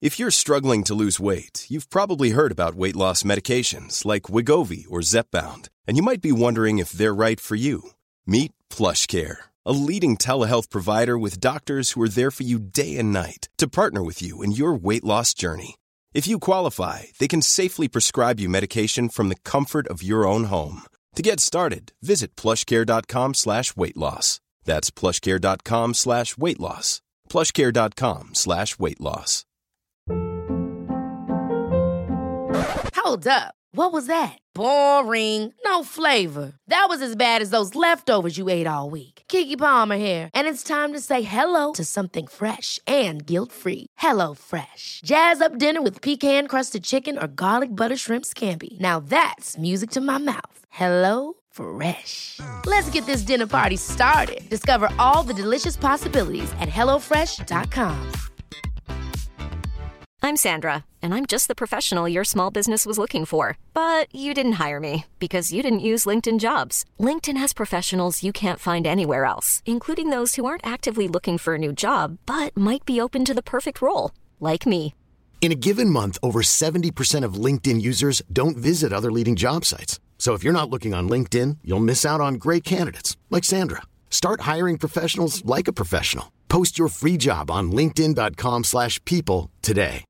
If you're struggling to lose weight, you've probably heard about weight loss medications like Wegovy or Zepbound, and you might be wondering if they're right for you. Meet PlushCare, a leading telehealth provider with doctors who are there for you day and night to partner with you in your weight loss journey. If you qualify, they can safely prescribe you medication from the comfort of your own home. To get started, visit plushcare.com/weightloss. That's plushcare.com/weightloss. plushcare.com/weightloss. Hold up. What was that? Boring. No flavor. That was as bad as those leftovers you ate all week. Keke Palmer here, and it's time to say hello to something fresh and guilt-free. Hello Fresh. Jazz up dinner with pecan-crusted chicken or garlic butter shrimp scampi. Now that's music to my mouth. Hello Fresh. Let's get this dinner party started. Discover all the delicious possibilities at hellofresh.com. I'm Sandra, and I'm just the professional your small business was looking for. But you didn't hire me because you didn't use LinkedIn Jobs. LinkedIn has professionals you can't find anywhere else, including those who aren't actively looking for a new job, but might be open to the perfect role, like me. In a given month, over 70% of LinkedIn users don't visit other leading job sites. So if you're not looking on LinkedIn, you'll miss out on great candidates like Sandra. Start hiring professionals like a professional. Post your free job on linkedin.com/people today.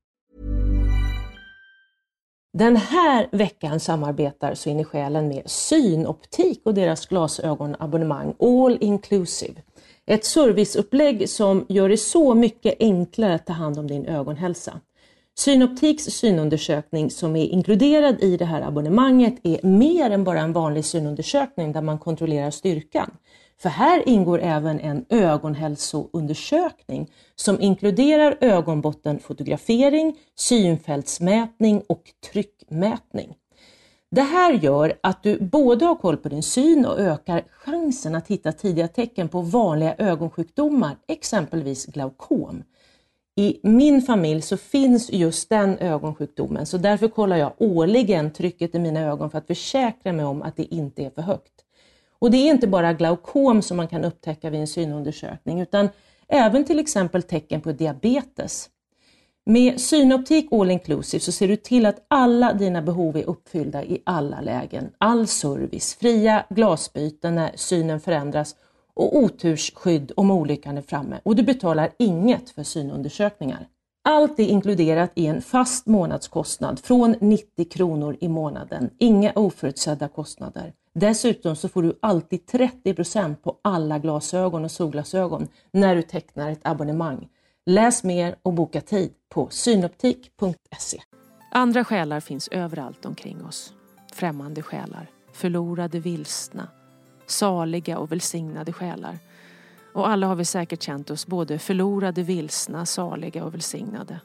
Den här veckan samarbetar Så in i själen med Synoptik och deras glasögonabonnemang All Inclusive. Ett serviceupplägg som gör det så mycket enklare att ta hand om din ögonhälsa. Synoptiks synundersökning som är inkluderad i det här abonnemanget är mer än bara en vanlig synundersökning där man kontrollerar styrkan. För här ingår även en ögonhälsoundersökning som inkluderar ögonbottenfotografering, synfältsmätning och tryckmätning. Det här gör att du både har koll på din syn och ökar chansen att hitta tidiga tecken på vanliga ögonsjukdomar, exempelvis glaukom. I min familj så finns just den ögonsjukdomen, så därför kollar jag årligen trycket i mina ögon för att försäkra mig om att det inte är för högt. Och det är inte bara glaukom som man kan upptäcka vid en synundersökning utan även till exempel tecken på diabetes. Med Synoptik All Inclusive så ser du till att alla dina behov är uppfyllda i alla lägen. All service, fria glasbyten när synen förändras och otursskydd om olyckan är framme. Och du betalar inget för synundersökningar. Allt är inkluderat i en fast månadskostnad från 90 kronor i månaden. Inga oförutsedda kostnader. Dessutom så får du alltid 30% på alla glasögon och solglasögon när du tecknar ett abonnemang. Läs mer och boka tid på synoptik.se. Andra själar finns överallt omkring oss. Främmande själar, förlorade, vilsna, saliga och välsignade själar. Och alla har vi säkert känt oss både förlorade, vilsna, saliga och välsignade.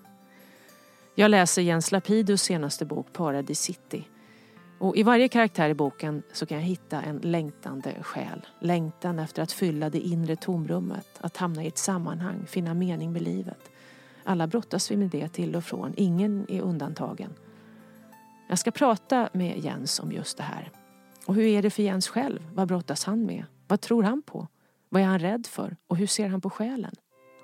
Jag läser Jens Lapidus senaste bok Paradis City. Och i varje karaktär i boken så kan jag hitta en längtande själ. Längtan efter att fylla det inre tomrummet, att hamna i ett sammanhang, finna mening med livet. Alla brottas vi med det till och från, ingen är undantagen. Jag ska prata med Jens om just det här. Och hur är det för Jens själv? Vad brottas han med? Vad tror han på? Vad är han rädd för? Och hur ser han på själen?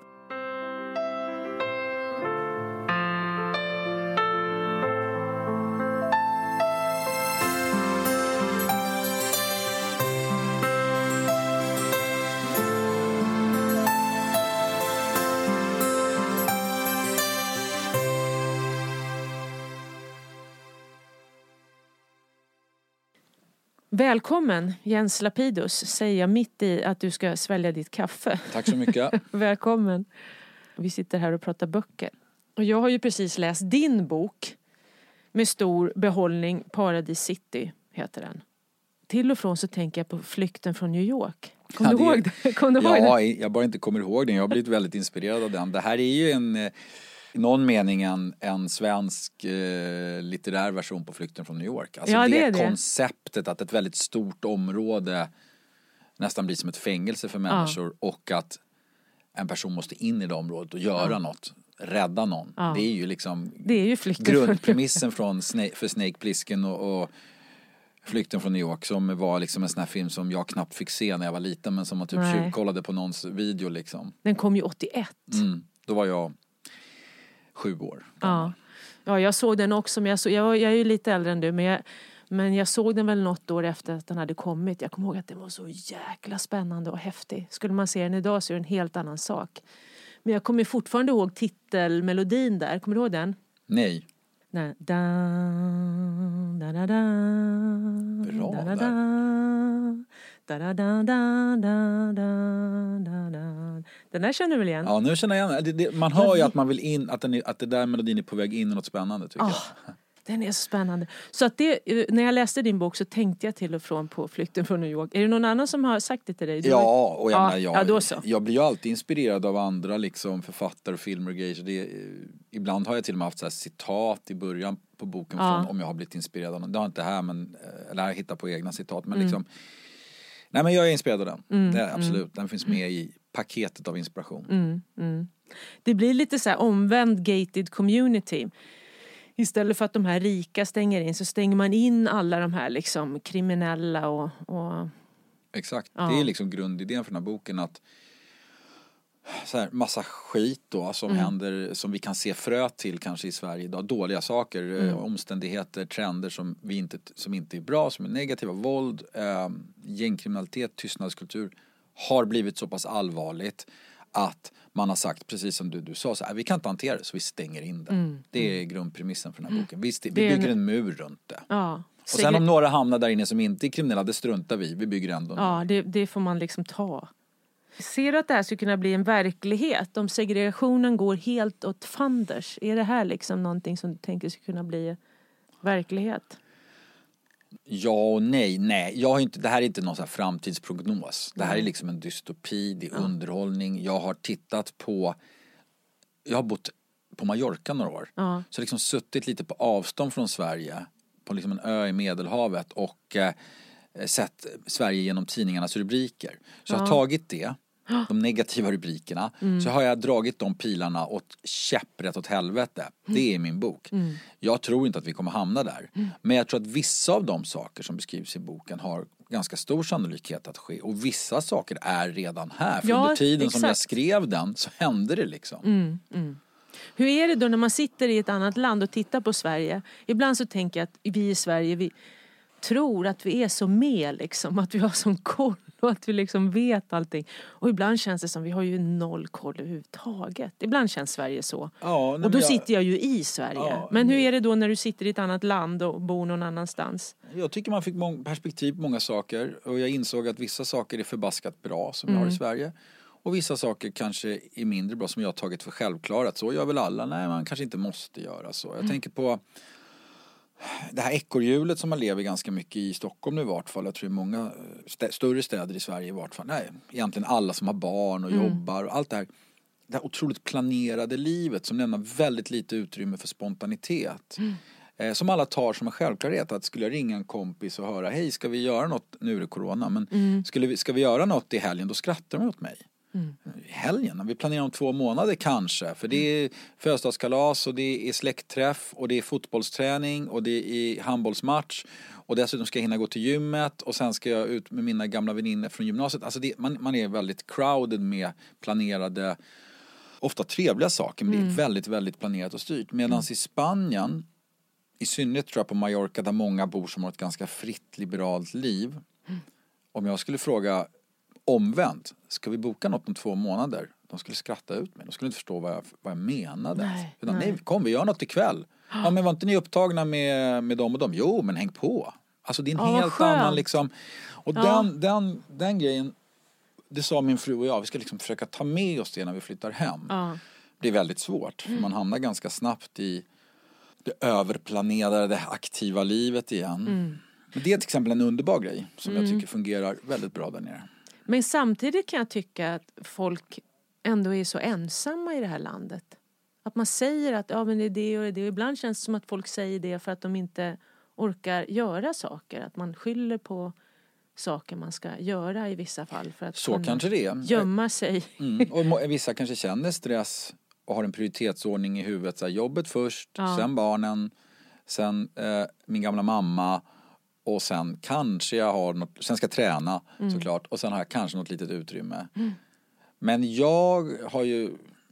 Välkommen Jens Lapidus, säger jag mitt i att du ska svälja ditt kaffe. Tack så mycket. Välkommen. Vi sitter här och pratar böcker. Och jag har ju precis läst din bok med stor behållning, Paradis City heter den. Till och från så tänker jag på Flykten från New York. Kommer du ihåg det? Jag bara inte kommer ihåg den. Jag har blivit väldigt inspirerad av den. Det här är ju i någon mening en svensk litterär version på Flykten från New York. Alltså ja, det konceptet att ett väldigt stort område nästan blir som ett fängelse för människor och att en person måste in i det området och göra något, rädda någon. Det är ju liksom grundpremissen för Snake Plissken och Flykten från New York, som var liksom en sån här film som jag knappt fick se när jag var liten, men som man typ kollade på någons video liksom. Den kom ju 81. Då var jag 7 år. Ja, jag såg den också, men jag är ju lite äldre än du, men jag såg den väl något år efter att den hade kommit. Jag kommer ihåg att den var så jäkla spännande och häftig. Skulle man se den idag så är det en helt annan sak. Men jag kommer fortfarande ihåg titelmelodin där. Kommer du ihåg den? Nej. Bra Den där känner du väl igen? Ja, nu känner jag igen. Man hör ju att man vill in, att det där melodin är på väg in i något spännande, tycker jag. Den är så spännande. Så att när jag läste din bok så tänkte jag till och från på Flykten från New York. Är det någon annan som har sagt det till dig? Ja, och jag blir ju alltid inspirerad av andra liksom, författare och filmer och grejer. Ibland har jag till och med haft så här citat i början på boken från, om jag har blivit inspirerad av någon. Det har inte här, eller jag hittar på egna citat. Men liksom, nej, men jag är inspirerad av den. Det är absolut. Den finns med i paketet av inspiration. Det blir lite så här omvänd gated community. Istället för att de här rika stänger in så stänger man in alla de här liksom kriminella och... Exakt, det är liksom grundidén för den här boken, att så här, massa skit då som händer, som vi kan se frö till kanske i Sverige idag, dåliga saker, omständigheter, trender som inte är bra, som är negativa, våld, gängkriminalitet, tystnadskultur har blivit så pass allvarligt att man har sagt, precis som du sa, så här, vi kan inte hantera det så vi stänger in det. Det är grundpremissen för den här boken. Vi bygger en mur runt det. Ja. Och sen om några hamnar där inne som inte är kriminella, det struntar vi bygger ändå. Ja, det får man liksom ta. Ser du att det här skulle kunna bli en verklighet om segregationen går helt åt fanders? Är det här liksom någonting som du tänker skulle kunna bli verklighet? Ja och nej. Jag har inte, det här är inte någon så här framtidsprognos. Det här är liksom en dystopi, det är underhållning. Jag har bott på Mallorca några år. Så liksom suttit lite på avstånd från Sverige, på liksom en ö i Medelhavet, och sett Sverige genom tidningarnas rubriker. Så jag har tagit de negativa rubrikerna, så har jag dragit de pilarna åt käpprätt åt helvete. Det är min bok. Jag tror inte att vi kommer hamna där. Men jag tror att vissa av de saker som beskrivs i boken har ganska stor sannolikhet att ske. Och vissa saker är redan här. För under tiden som jag skrev den så hände det liksom. Hur är det då när man sitter i ett annat land och tittar på Sverige? Ibland så tänker jag att vi i Sverige, vi tror att vi är så med liksom, att vi har sån koll och att vi liksom vet allting. Och ibland känns det som vi har ju noll koll överhuvudtaget. Ibland känns Sverige så. Och då sitter jag ju i Sverige. Men hur är det då när du sitter i ett annat land och bor någon annanstans? Jag tycker man fick perspektiv på många saker. Och jag insåg att vissa saker är förbaskat bra som jag har i Sverige. Och vissa saker kanske är mindre bra som jag har tagit för självklarat. Så gör väl alla. Nej, man kanske inte måste göra så. Jag tänker på det här ekorrhjulet som man lever ganska mycket i Stockholm nu i vart fall. Jag tror i många större städer i Sverige i vart fall. Nej, egentligen alla som har barn och jobbar och allt det här. Det här otroligt planerade livet som lämnar väldigt lite utrymme för spontanitet. Som alla tar som en självklarhet. Att skulle jag ringa en kompis och höra, hej, ska vi göra något, nu är det corona, men ska vi göra något i helgen, då skrattar de åt mig. Helgen, vi planerar om 2 månader kanske, för det är födelsedagskalas och det är släktträff och det är fotbollsträning och det är handbollsmatch och dessutom ska jag hinna gå till gymmet och sen ska jag ut med mina gamla vänner från gymnasiet. Alltså man är väldigt crowded med planerade, ofta trevliga saker, men det är väldigt, väldigt planerat och styrt. Medan i Spanien, i synnerhet tror jag på Mallorca, där många bor som har ett ganska fritt liberalt liv, om jag skulle fråga omvänt, ska vi boka något om 2 månader? De skulle skratta ut mig. De skulle inte förstå vad jag menade. Nej, kom, vi gör något ikväll. Ja, men var inte ni upptagna med dem och dem? Jo, men häng på. Alltså det är en helt annan liksom. Och den grejen, det sa min fru och jag, vi ska liksom försöka ta med oss det när vi flyttar hem. Det är väldigt svårt. För man hamnar ganska snabbt i det överplanerade, aktiva livet igen. Men det är till exempel en underbar grej som jag tycker fungerar väldigt bra där nere. Men samtidigt kan jag tycka att folk ändå är så ensamma i det här landet. Att man säger att men det är det och det. Och ibland känns det som att folk säger det för att de inte orkar göra saker. Att man skyller på saker man ska göra i vissa fall. För att så kanske det är. Gömma sig. Och vissa kanske känner stress och har en prioritetsordning i huvudet. Så här, jobbet först, sen barnen, sen min gamla mamma. Och sen kanske jag har något, sen ska jag träna såklart. Och sen har jag kanske något litet utrymme. Men jag har ju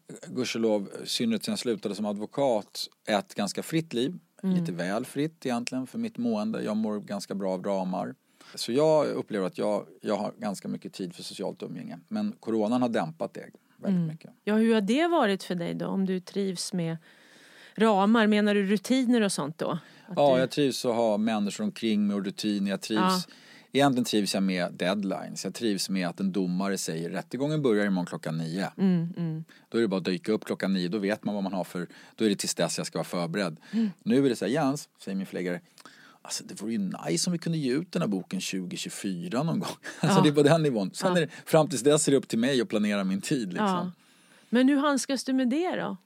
gudskelov, synnerhet sen jag slutade som advokat, ett ganska fritt liv. Lite väl fritt egentligen för mitt mående. Jag mår ganska bra av ramar. Så jag upplever att jag har ganska mycket tid för socialt umgänge. Men coronan har dämpat det väldigt mycket. Ja, hur har det varit för dig då? Om du trivs med ramar, menar du rutiner och sånt då? Jag trivs att ha människor omkring mig och rutiner. Jag trivs... Egentligen trivs jag med deadlines. Jag trivs med att en domare säger rättegången börjar imorgon 9:00. Då är det bara att dyka upp 9:00. Då vet man vad man har för... Då är det tills dess jag ska vara förberedd. Nu är det så här, Jens, säger min förläggare, alltså det vore ju nice om vi kunde ge ut den här boken 2024 någon gång. Alltså det är på den nivån. Sen är det, fram tills dess är det upp till mig att planera min tid liksom. Ja. Men hur handskas du med det då?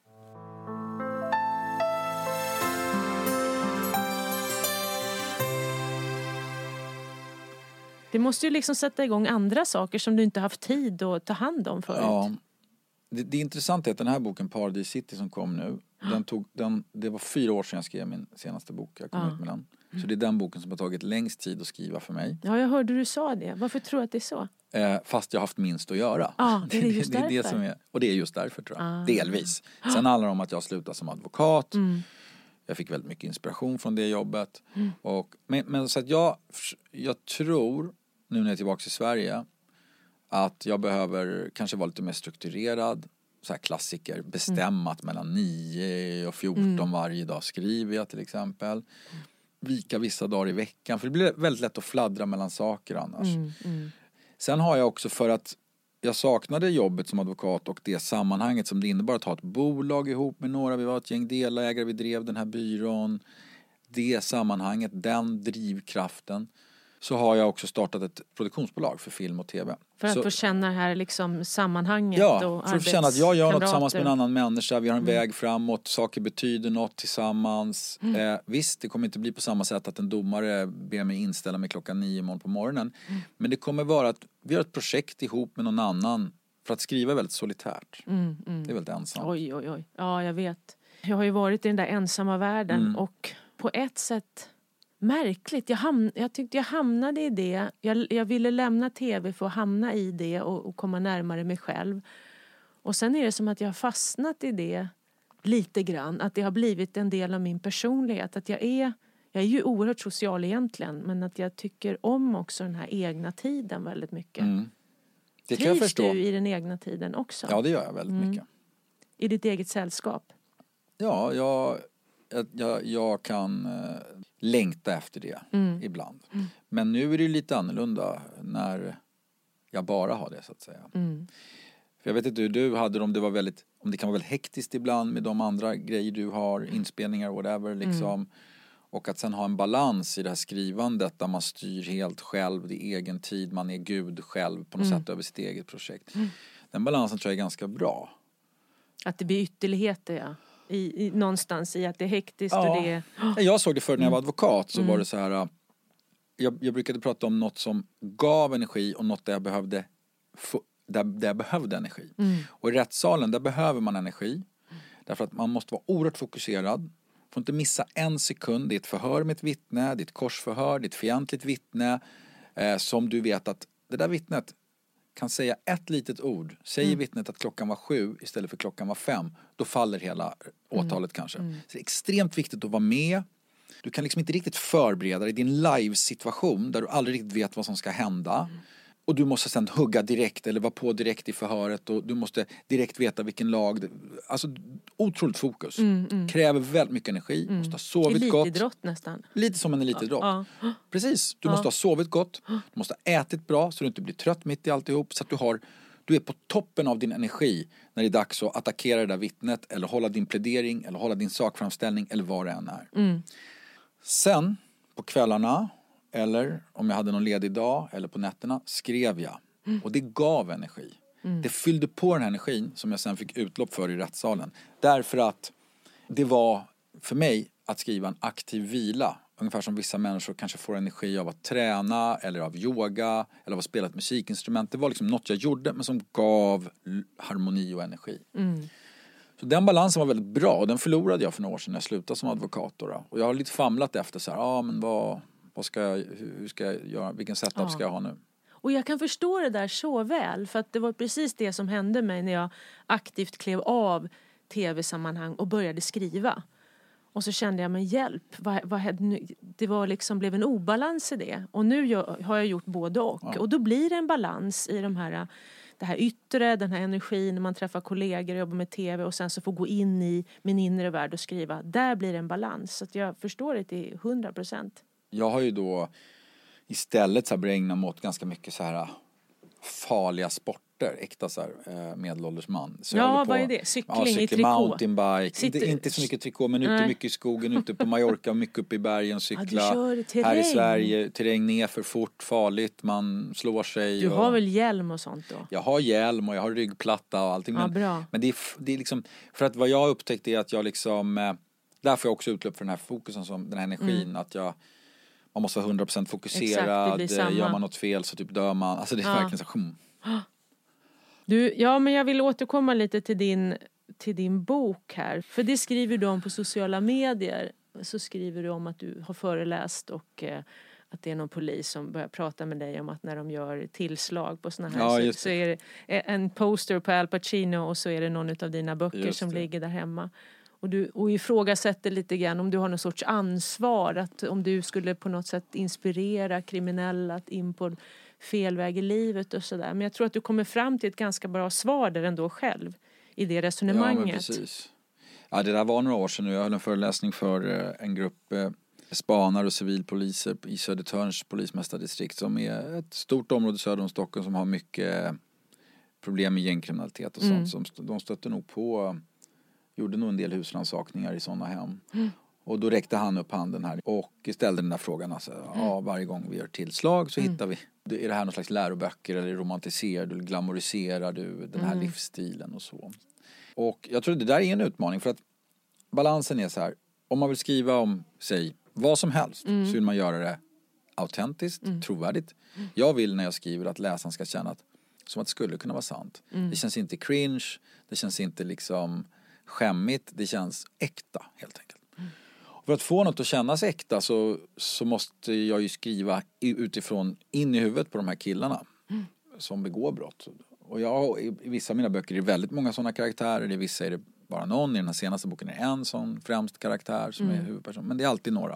Det måste ju liksom sätta igång andra saker som du inte haft tid att ta hand om förut. Ja, det intressanta är att den här boken Paradise City som kom nu, det var 4 år sedan jag skrev min senaste bok. Jag kom ut med den. Så det är den boken som har tagit längst tid att skriva för mig. Ja, jag hörde du sa det. Varför tror du att det är så? Fast jag har haft minst att göra. Det är just därför. Det är det som är, och det är just därför tror jag. Delvis. Sen handlar det om att jag slutade som advokat. Jag fick väldigt mycket inspiration från det jobbet. Men så att jag tror, nu när jag är tillbaka i Sverige, att jag behöver kanske vara lite mer strukturerad. Så här klassiker, bestämmat mellan 9 och 14 varje dag skriver jag till exempel. Vika vissa dagar i veckan, för det blir väldigt lätt att fladdra mellan saker annars. Sen har jag också, för att jag saknade jobbet som advokat och det sammanhanget som det innebar att ha ett bolag ihop med några. Vi var ett gäng delägare, vi drev den här byrån. Det sammanhanget, den drivkraften. Så har jag också startat ett produktionsbolag för film och tv. För att få känna här liksom sammanhanget och för att känna att jag gör något tillsammans med en annan människa. Vi har en väg framåt, saker betyder något tillsammans. Visst, det kommer inte bli på samma sätt att en domare ber mig inställa mig 9:00 imorgon på morgonen. Men det kommer vara att vi har ett projekt ihop med någon annan. För att skriva är väldigt solitärt. Det är väldigt ensamt. Oj. Ja, jag vet. Jag har ju varit i den där ensamma världen och på ett sätt... märkligt. Jag tyckte jag hamnade i det. Jag ville lämna tv för att hamna i det och komma närmare mig själv. Och sen är det som att jag har fastnat i det lite grann. Att det har blivit en del av min personlighet. Att jag är ju oerhört social egentligen. Men att jag tycker om också den här egna tiden väldigt mycket. Det kan jag förstå. Trivs du i den egna tiden också? Ja, det gör jag väldigt mycket. I ditt eget sällskap? Ja, jag kan längta efter det ibland. Men nu är det ju lite annorlunda när jag bara har det så att säga. För jag vet inte hur du hade om det kan vara väldigt hektiskt ibland med de andra grejer du har, inspelningar och whatever liksom. Och att sen ha en balans i det här skrivandet där man styr helt själv, det är egen tid, man är gud själv på något sätt över sitt eget projekt. Den balansen tror jag är ganska bra. Att det blir ytterligheter, ja. I någonstans i att det är hektiskt och det är... Jag såg det för när jag var advokat så var det så här... Jag brukade prata om något som gav energi och något där jag behövde där jag behövde energi. Och i rättssalen där behöver man energi. Därför att man måste vara oerhört fokuserad. Får inte missa en sekund. Det är ett förhör med ett vittne, det är ett korsförhör, det är ett fientligt vittne. Som du vet att det där vittnet kan säga ett litet ord. Säger vittnet att klockan var 7 istället för klockan var 5. Då faller hela åtalet kanske. Så det är extremt viktigt att vara med. Du kan liksom inte riktigt förbereda dig i din live-situation där du aldrig riktigt vet vad som ska hända. Och du måste sedan hugga direkt eller vara på direkt i förhöret. Och du måste direkt veta vilken lag. Alltså otroligt fokus. Kräver väldigt mycket energi. Måste ha sovit gott. Elitidrott nästan. Lite som en elitidrott. Precis. Du måste ha sovit gott. Du måste ha ätit bra så du inte blir trött mitt i alltihop. Så att du är på toppen av din energi när det är dags att attackera det där vittnet. Eller hålla din plädering. Eller hålla din sakframställning. Eller vad det än är. Sen på kvällarna. Eller om jag hade någon ledig dag eller på nätterna skrev jag. Och det gav energi. Det fyllde på den här energin som jag sen fick utlopp för i rättssalen. Därför att det var för mig att skriva en aktiv vila. Ungefär som vissa människor kanske får energi av att träna eller av yoga eller av att spela ett musikinstrument. Det var liksom något jag gjorde men som gav harmoni och energi. Så den balansen var väldigt bra och den förlorade jag för några år sedan när jag slutade som advokat. Då. Och jag har lite famlat efter så här, men hur ska jag göra, vilken setup ska jag ha nu? Och jag kan förstå det där så väl, för att det var precis det som hände mig när jag aktivt klev av tv-sammanhang och började skriva. Och så kände jag, men hjälp, vad hände nu? Det var liksom, blev en obalans i det. Och nu har jag gjort både och. Ja. Och då blir det en balans i det här yttre, den här energin när man träffar kollegor och jobbar med tv och sen så får gå in i min inre värld och skriva. Där blir det en balans. Så att jag förstår det till 100%. Jag har ju då istället så här börjat ägna mig åt ganska mycket så här farliga sporter, äkta så här medelålders man. Så ja, vad är det? Cykling i trikå? Mountainbike. Inte så mycket trikå, men ute mycket i skogen, ute på Mallorca, mycket uppe i bergen, cykla. Här i Sverige, terräng ner för fort, farligt, man slår sig. Du har väl hjälm och sånt då? Jag har hjälm och jag har ryggplatta och allting. Ja, bra. Men det är liksom, för att vad jag har upptäckt är att jag liksom, därför har jag också utlöp för den här fokusen, som den här energin, att man måste vara 100% fokuserad. Exakt, gör man något fel så typ dör man. Alltså det är verkligen så. Men jag vill återkomma lite till din bok här. För det skriver du om på sociala medier. Så skriver du om att du har föreläst och att det är någon polis som börjar prata med dig om att när de gör tillslag på såna här så är det en poster på Al Pacino och så är det någon av dina böcker som ligger där hemma. Och ifrågasätter lite grann om du har någon sorts ansvar, att om du skulle på något sätt inspirera kriminella att in på fel väg i livet och sådär. Men jag tror att du kommer fram till ett ganska bra svar där ändå själv i det resonemanget. Ja, men precis. Ja, det där var några år sedan nu. Jag höll en föreläsning för en grupp spanare och civilpoliser i Södertörns polismästardistrikt, som är ett stort område söder om Stockholm som har mycket problem med gängkriminalitet och sånt. Som de stötte nog på, gjorde nog en del husrannsakningar i sådana hem. Och då räckte han upp handen här och ställde den där frågan. Alltså, varje gång vi gör tillslag så hittar vi. Är det här någon slags läroböcker eller romantiserar du eller glamoriserar du den här livsstilen och så. Och jag tror det där är en utmaning, för att balansen är så här. Om man vill skriva om sig vad som helst så vill man göra det autentiskt, trovärdigt. Jag vill när jag skriver att läsaren ska känna som att det skulle kunna vara sant. Det känns inte cringe, det känns inte liksom skämmigt, det känns äkta helt enkelt. För att få något att kännas äkta så måste jag ju skriva utifrån in i huvudet på de här killarna som begår brott. Och i vissa av mina böcker är det väldigt många sådana karaktärer, i vissa är det bara någon. I den här senaste boken är en sån främst karaktär som är huvudperson, men det är alltid några.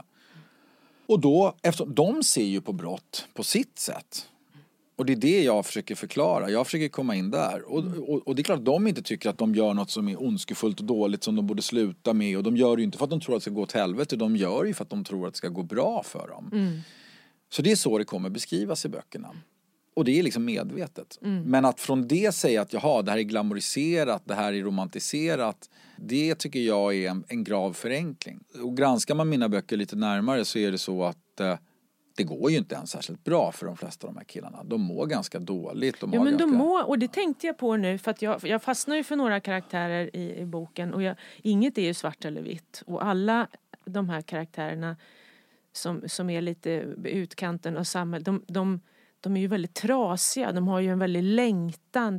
Och då, eftersom de ser ju på brott på sitt sätt. Och det är det jag försöker förklara. Jag försöker komma in där. Och det är klart att de inte tycker att de gör något som är ondskefullt och dåligt som de borde sluta med. Och de gör det ju inte för att de tror att det ska gå åt helvete. De gör det ju för att de tror att det ska gå bra för dem. Så det är så det kommer beskrivas i böckerna. Och det är liksom medvetet. Men att från det säga att det här är glamoriserat, det här är romantiserat. Det tycker jag är en grav förenkling. Och granskar man mina böcker lite närmare så är det så att det går ju inte ens särskilt bra för de flesta av de här killarna. De mår ganska dåligt. Och det tänkte jag på nu, för att jag fastnar ju för några karaktärer i boken. Och inget är ju svart eller vitt. Och alla de här karaktärerna som är lite utkanten av samhället, de är ju väldigt trasiga. De har ju en väldigt längtan.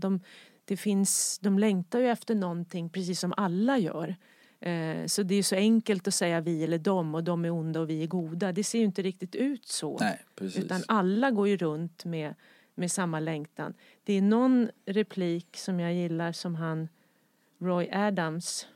De längtar ju efter någonting precis som alla gör. Så det är ju så enkelt att säga vi eller dem, och de är onda och vi är goda. Det ser ju inte riktigt ut så. Nej, precis. Utan alla går ju runt med samma längtan. Det är någon replik som jag gillar som han Roy Adams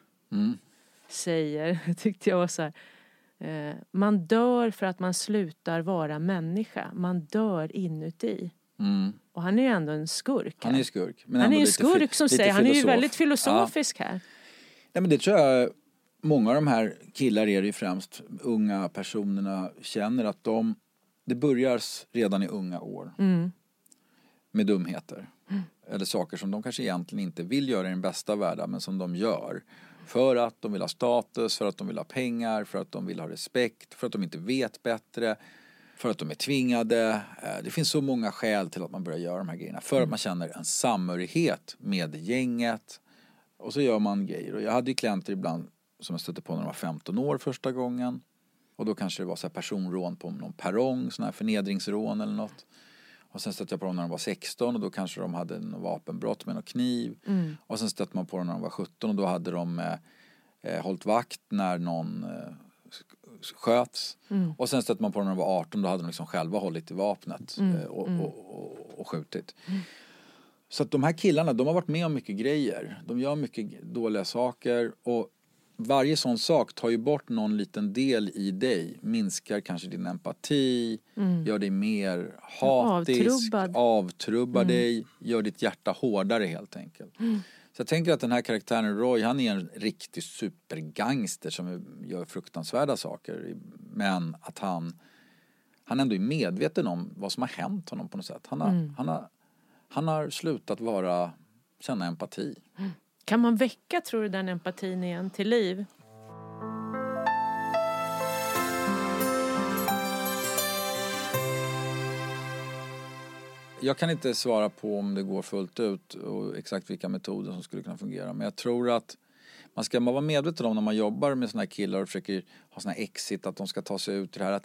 säger, tyckte jag var så här. Man dör för att man slutar vara människa. Man dör inuti. Och han är ju ändå en skurk här. Han är skurk. Men han är ju skurk som säger. Han är ju väldigt filosofisk här. Nej, men det tror jag många av de här killar är det ju främst unga personerna känner att det börjar redan i unga år med dumheter. Eller saker som de kanske egentligen inte vill göra i den bästa världen, men som de gör. För att de vill ha status, för att de vill ha pengar, för att de vill ha respekt, för att de inte vet bättre, för att de är tvingade. Det finns så många skäl till att man börjar göra de här grejerna. För att man känner en samhörighet med gänget. Och så gör man grejer. Och jag hade ju klienter ibland som jag stötte på när de var 15 år första gången. Och då kanske det var så här personrån på någon perrong, sån här förnedringsrån eller något. Och sen stötte jag på dem när de var 16 och då kanske de hade en vapenbrott med någon kniv. Och sen stötte man på dem när de var 17 och då hade de hållit vakt när någon sköts. Och sen stötte man på dem när de var 18 och då hade de liksom själva hållit i vapnet. och skjutit. Så att de här killarna, de har varit med om mycket grejer. De gör mycket dåliga saker och varje sån sak tar ju bort någon liten del i dig. Minskar kanske din empati, gör dig mer hatisk, avtrubbar dig, gör ditt hjärta hårdare helt enkelt. Så jag tänker att den här karaktären Roy, han är en riktig supergangster som gör fruktansvärda saker. Men att han ändå är medveten om vad som har hänt honom på något sätt. Han har slutat känna empati. Kan man väcka, tror du, den empatin igen till liv? Jag kan inte svara på om det går fullt ut och exakt vilka metoder som skulle kunna fungera. Men jag tror att man ska vara medveten om när man jobbar med såna här killar och försöker ha såna här exit, att de ska ta sig ut i det här. Att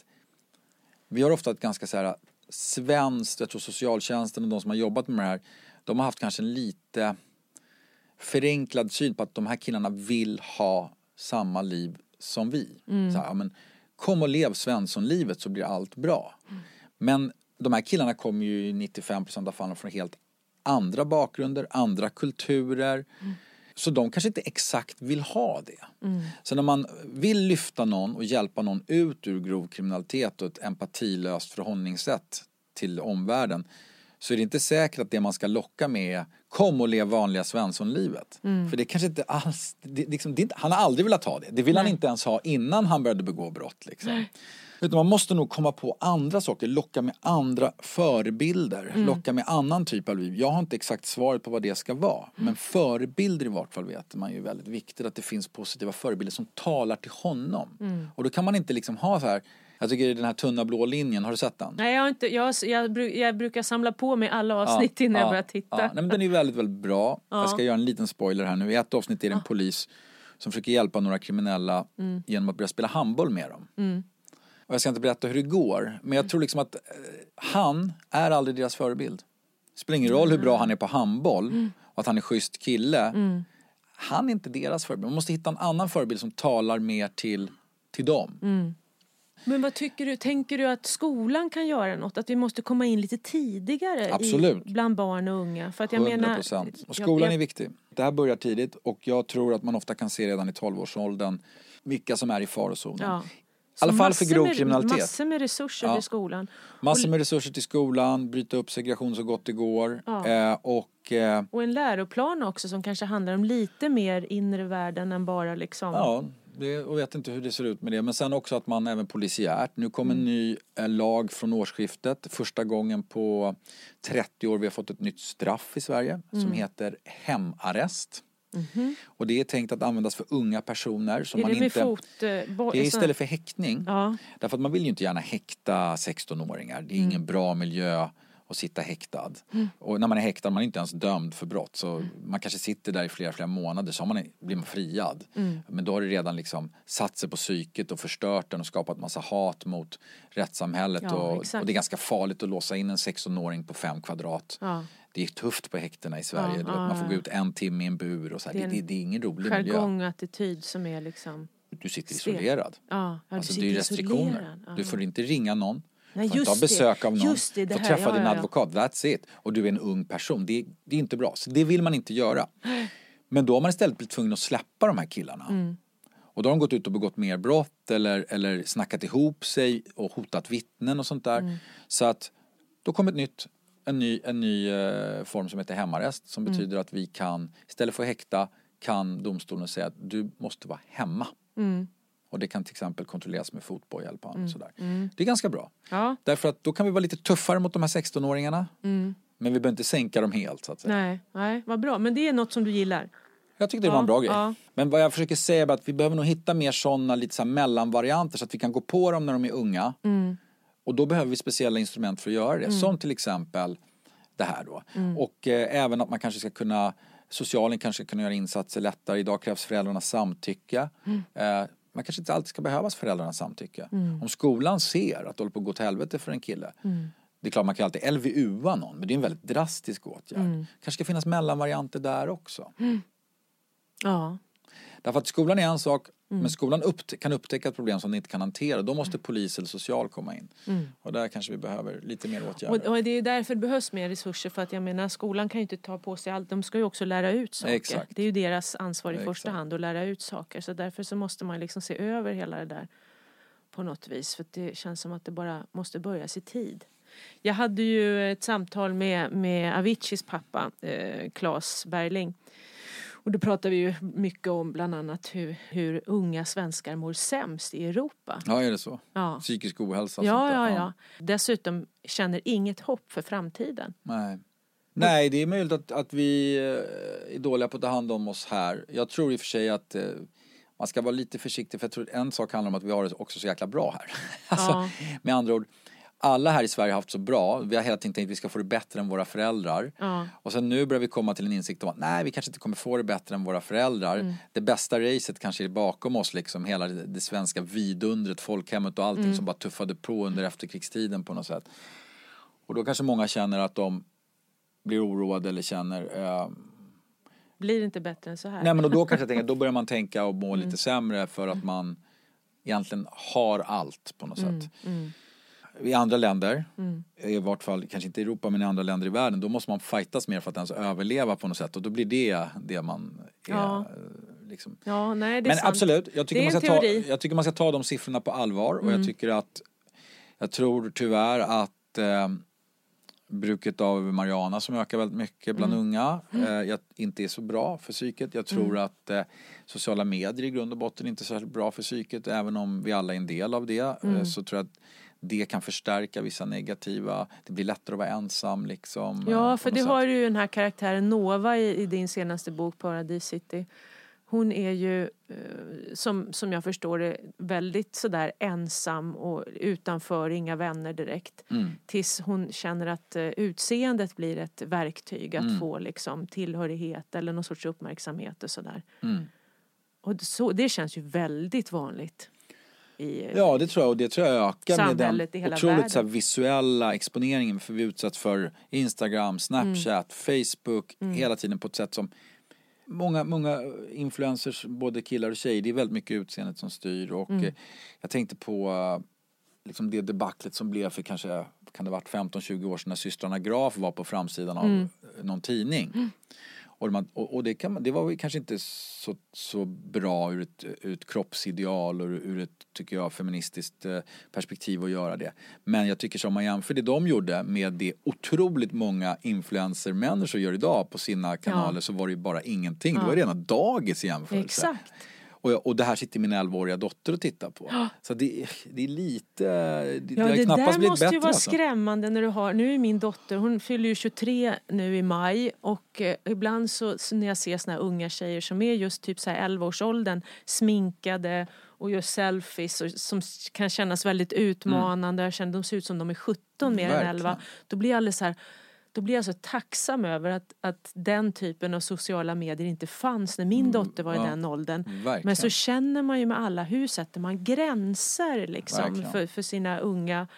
vi har ofta ett ganska så här svenskt, jag tror socialtjänsten och de som har jobbat med det här, de har haft kanske en lite förenklad syn på att de här killarna vill ha samma liv som vi. Så här, men kom och lev Svensson-livet så blir allt bra. Men de här killarna kommer ju i 95% av fallen från helt andra bakgrunder, andra kulturer. Så de kanske inte exakt vill ha det. Så när man vill lyfta någon och hjälpa någon ut ur grov kriminalitet och ett empatilöst förhållningssätt till omvärlden, så är det inte säkert att det man ska locka med är kom och lev vanliga Svensson-livet. För det kanske inte alls, han har aldrig velat ha det. Det vill han inte ens ha innan han började begå brott liksom. Utan man måste nog komma på andra saker, locka med andra förebilder, locka med annan typ av liv. Jag har inte exakt svaret på vad det ska vara, men förebilder i vart fall vet man ju väldigt viktigt, att det finns positiva förebilder som talar till honom. Och då kan man inte liksom ha så här, jag tycker den här tunna blå linjen, har du sett den? Nej, jag har inte. Jag brukar samla på mig alla avsnitt innan jag börjar titta. Nej, men den är väldigt, väldigt bra. Jag ska göra en liten spoiler här nu. I ett avsnitt är det en polis som försöker hjälpa några kriminella genom att börja spela handboll med dem. Och jag ska inte berätta hur det går, men jag tror liksom att han är aldrig deras förebild. Det spelar ingen roll hur bra han är på handboll och att han är schysst kille. Han är inte deras förebild. Man måste hitta en annan förebild som talar mer till dem. Men vad tycker du? Tänker du att skolan kan göra något? Att vi måste komma in lite tidigare bland barn och unga? För att jag 100%. Och skolan är viktig. Det här börjar tidigt och jag tror att man ofta kan se redan i 12-årsåldern vilka som är i farozonen. I alla fall för grov kriminalitet. Massor med resurser till skolan. Massor med resurser till skolan, bryta upp segregation så gott det går. Och en läroplan också som kanske handlar om lite mer inre världen än bara liksom... Ja, och vet inte hur det ser ut med det. Men sen också att man även polisiärt. Nu kommer en ny lag från årsskiftet. Första gången på 30 år vi har fått ett nytt straff i Sverige. Som heter hemarrest. Och det är tänkt att användas för unga personer som man inte... Det är istället för häktning. Därför att man vill ju inte gärna häkta 16-åringar. Det är ingen bra miljö att sitta häktad. Och när man är häktad, man är inte ens dömd för brott. Så man kanske sitter där i flera månader, så blir man friad. Men då har det redan liksom satt sig på psyket och förstört den och skapat massa hat mot rättssamhället. Och det är ganska farligt att låsa in en 16-åring på 5 kvadrat. Det är tufft på häktena i Sverige. Man får gå ut 1 timme i en bur och så här. Det är ingen rolig miljö. Jargongattityd som är liksom... Du sitter isolerad. Alltså det är restriktioner. Du får inte ringa någon. Nej, får inte ha besök av någon. Det får träffa din advokat. That's it. Och du är en ung person. Det är inte bra. Så det vill man inte göra. Men då har man istället blivit tvungen att släppa de här killarna. Och då har de gått ut och begått mer brott. Eller snackat ihop sig och hotat vittnen och sånt där. Så att då kommer en ny form som heter hemarrest. Som betyder att vi kan, istället för att häkta, kan domstolen säga att du måste vara hemma. Och det kan till exempel kontrolleras med fotboja eller på och sådär. Det är ganska bra. Därför att då kan vi vara lite tuffare mot de här 16-åringarna. Men vi behöver inte sänka dem helt så att säga. Nej, vad bra. Men det är något som du gillar. Jag tyckte det var en bra grej. Men vad jag försöker säga är att vi behöver nog hitta mer sådana lite så här mellanvarianter så att vi kan gå på dem när de är unga. Och då behöver vi speciella instrument för att göra det. Som till exempel det här då. Och även att man kanske ska kunna, socialen kanske ska kunna göra insatser lättare. Idag krävs föräldrarnas samtycke. Man kanske inte alltid ska behövas föräldrarnas samtycke. Om skolan ser att det håller på att gå till helvete för en kille. Det är klart man kan alltid LVU-a någon. Men det är en väldigt drastisk åtgärd. Kanske ska finnas mellanvarianter där också. Ja. Därför att skolan är en sak. Men skolan kan upptäcka ett problem som den inte kan hantera. Då måste polis eller social komma in. Och där kanske vi behöver lite mer åtgärder. Och det är därför det behövs mer resurser. För att jag menar, skolan kan ju inte ta på sig allt. De ska ju också lära ut saker. Exakt. Det är ju deras ansvar i första hand att lära ut saker. Så därför så måste man liksom se över hela det där på något vis. För det känns som att det bara måste börjas i tid. Jag hade ju ett samtal med Aviciis pappa, Claes Bergling. Och då pratar vi ju mycket om bland annat hur unga svenskar mår sämst i Europa. Ja, är det så? Ja. Psykisk ohälsa. Ja. Dessutom känner inget hopp för framtiden. Nej, det är möjligt att vi är dåliga på att ta hand om oss här. Jag tror i och för sig att man ska vara lite försiktig. För jag tror en sak handlar om att vi har det också så jäkla bra här. Alltså, med andra ord, alla här i Sverige har haft så bra. Vi har hela tiden tänkt att vi ska få det bättre än våra föräldrar. Och sen nu börjar vi komma till en insikt om att nej, vi kanske inte kommer få det bättre än våra föräldrar. Det bästa racet kanske är bakom oss liksom. Hela det svenska vidundret, folkhemmet och allting som bara tuffade på under efterkrigstiden på något sätt. Och då kanske många känner att de blir oroade eller känner... Blir det inte bättre än så här? Nej, men då kanske jag tänker, då börjar man tänka och må lite sämre för att man egentligen har allt på något sätt. I andra länder, i vart fall kanske inte i Europa men i andra länder i världen, då måste man fightas mer för att ens överleva på något sätt och då blir det man är liksom. Ja, nej, det är men sant. Absolut, jag tycker man ska ta de siffrorna på allvar och jag tror tyvärr att bruket av marijuana som ökar väldigt mycket bland unga inte är så bra för psyket. Jag tror att sociala medier i grund och botten inte är så bra för psyket, även om vi alla är en del av det, så tror jag att det kan förstärka vissa negativa, det blir lättare att vara ensam liksom. Ja, för det har ju den här karaktären Nova i din senaste bok Paradis City. Hon är ju, som jag förstår det, väldigt sådär ensam och utanför, inga vänner direkt. Tills hon känner att utseendet blir ett verktyg att få liksom tillhörighet eller någon sorts uppmärksamhet och sådär. Och det känns ju väldigt vanligt. Ja, det tror jag, och det tror jag ökar med den otroligt så här visuella exponeringen, för vi är utsatt för Instagram, Snapchat, Facebook hela tiden på ett sätt som många influencers, både killar och tjejer, det är väldigt mycket utseendet som styr och jag tänkte på liksom det debaclet som blev för kanske, kan det ha varit 15-20 år sedan när systrarna Graf var på framsidan av någon tidning. Och det var ju kanske inte så bra ur ett kroppsideal och ur ett, tycker jag, feministiskt perspektiv att göra det. Men jag tycker som man jämför det de gjorde med det otroligt många influencer-människor gör idag på sina kanaler, så var det ju bara ingenting. Det var rena dagis i jämförelse. Exakt. Och det här sitter min 11-åriga dotter och tittar på. Så det är lite... Det har det knappast där måste bättre, ju vara alltså. Skrämmande när du har... Nu är min dotter, hon fyller ju 23 nu i maj. Och ibland så när jag ser såna här unga tjejer som är just typ så här 11-årsåldern, sminkade och gör selfies och, som kan kännas väldigt utmanande. Jag känner, de ser ut som de är 17 mer än 11. Då blir jag alldeles så här... Då blir jag så tacksam över att den typen av sociala medier inte fanns när min dotter var i den åldern. Verkligen. Men så känner man ju med alla, hur sätter man gränser liksom för sina unga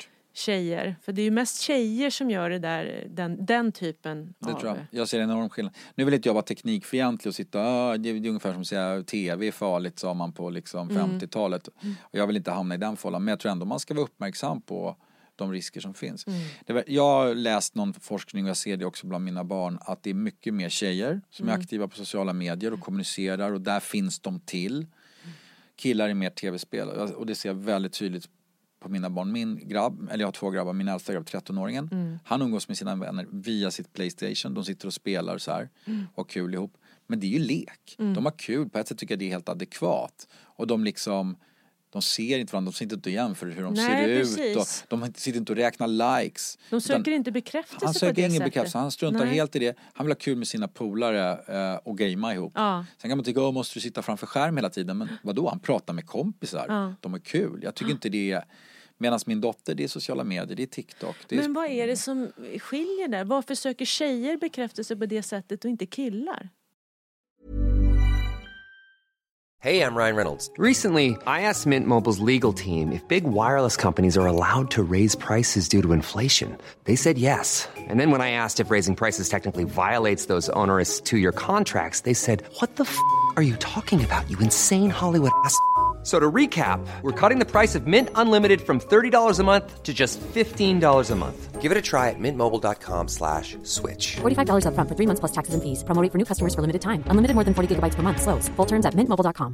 tjejer. För det är ju mest tjejer som gör det där, den typen det av... tror jag ser en enorm skillnad. Nu vill inte jag vara teknikfientlig och sitta, det är ungefär som att säga tv är farligt, sa man på liksom 50-talet. Och jag vill inte hamna i den fållan, men jag tror ändå man ska vara uppmärksam på de risker som finns. Jag har läst någon forskning och jag ser det också bland mina barn, att det är mycket mer tjejer som är aktiva på sociala medier och kommunicerar, och där finns de till. Killar är mer tv-spelare, och det ser jag väldigt tydligt på mina barn. Min grabb, eller jag har 2 grabbar, min äldsta grabb 13-åringen, han umgås med sina vänner via sitt PlayStation. De sitter och spelar så här och kul ihop. Men det är ju lek. De har kul, på ett sätt tycker jag det är helt adekvat. Och de liksom... De ser inte varandra, de ser inte igen för hur de ser ut. Och de sitter inte och räknar likes. De söker inte bekräftelse han söker på det ingen sättet. Bekräftelse, han struntar helt i det. Han vill ha kul med sina polare och gamea ihop. Sen kan man tycka, måste du sitta framför skärm hela tiden? Men vadå, han pratar med kompisar. De är kul. Jag tycker inte det är... Medan min dotter, det är sociala medier, det är TikTok. Men vad är det som skiljer där? Varför söker tjejer bekräftelse på det sättet och inte killar? Hey, I'm Ryan Reynolds. Recently, I asked Mint Mobile's legal team if big wireless companies are allowed to raise prices due to inflation. They said yes. And then when I asked if raising prices technically violates those onerous two-year contracts, they said, what the f*** are you talking about, you insane Hollywood ass? So to recap, we're cutting the price of Mint Unlimited from $30 a month to just $15 a month. Give it a try at mintmobile.com/switch. $45 up front for 3 months plus taxes and fees. Promo rate for new customers for limited time. Unlimited more than 40 gigabytes per month. Slows full terms at mintmobile.com.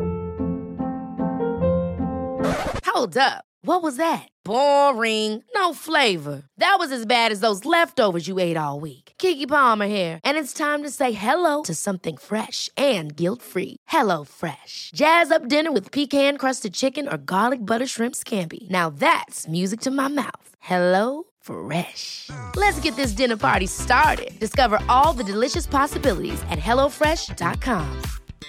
Hold up. What was that? Boring. No flavor. That was as bad as those leftovers you ate all week. Keke Palmer here, and it's time to say hello to something fresh and guilt-free. Hello Fresh. Jazz up dinner with pecan-crusted chicken or garlic butter shrimp scampi. Now that's music to my mouth. Hello Fresh. Let's get this dinner party started. Discover all the delicious possibilities at hellofresh.com.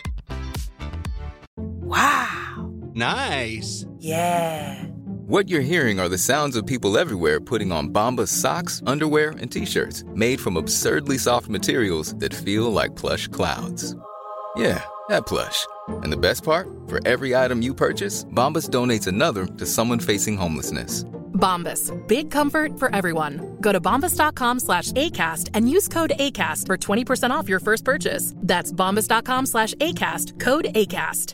Wow. Nice. Yeah. What you're hearing are the sounds of people everywhere putting on Bombas socks, underwear, and T-shirts made from absurdly soft materials that feel like plush clouds. Yeah, that plush. And the best part? For every item you purchase, Bombas donates another to someone facing homelessness. Bombas. Big comfort for everyone. Go to bombas.com/ACAST and use code ACAST for 20% off your first purchase. That's bombas.com/ACAST. Code ACAST.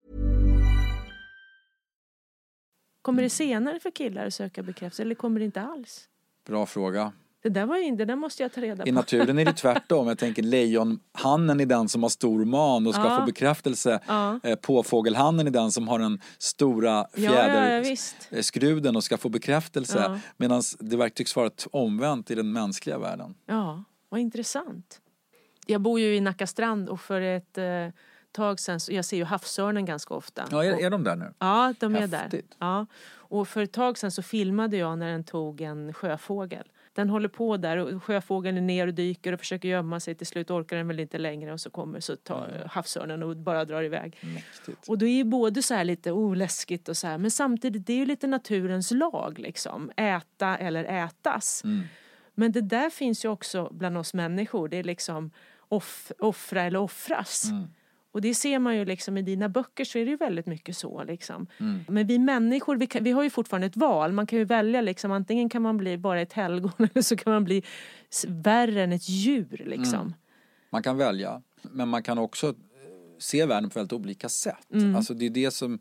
Kommer det senare för killar att söka bekräftelse eller kommer det inte alls? Bra fråga. Det där måste jag ta reda på. I naturen är det tvärtom. Jag tänker lejonhannen är den som har stor man och ska få bekräftelse. Påfågelhannen är den som har den stora fjäderskruden och ska få bekräftelse. Medan det tycks vara omvänt i den mänskliga världen. Ja, vad intressant. Jag bor ju i Nacka strand och för ett tag sedan, så jag ser ju havsörnen ganska ofta. Ja, är de där nu? Ja, de är Häftigt. där. Ja. Och för ett tag sedan så filmade jag när den tog en sjöfågel. Den håller på där och sjöfågeln är ner och dyker och försöker gömma sig. Till slut orkar den väl inte längre och så tar havsörnen och bara drar iväg. Mäktigt. Och då är ju både så här lite läskigt och så här, men samtidigt det är ju lite naturens lag liksom. Äta eller ätas. Men det där finns ju också bland oss människor. Det är liksom offra eller offras. Och det ser man ju liksom i dina böcker, så är det ju väldigt mycket så liksom. Men vi människor, vi har ju fortfarande ett val. Man kan ju välja liksom, antingen kan man bli bara ett helgon eller så kan man bli värre än ett djur liksom. Man kan välja, men man kan också se världen på väldigt olika sätt. Alltså det är det som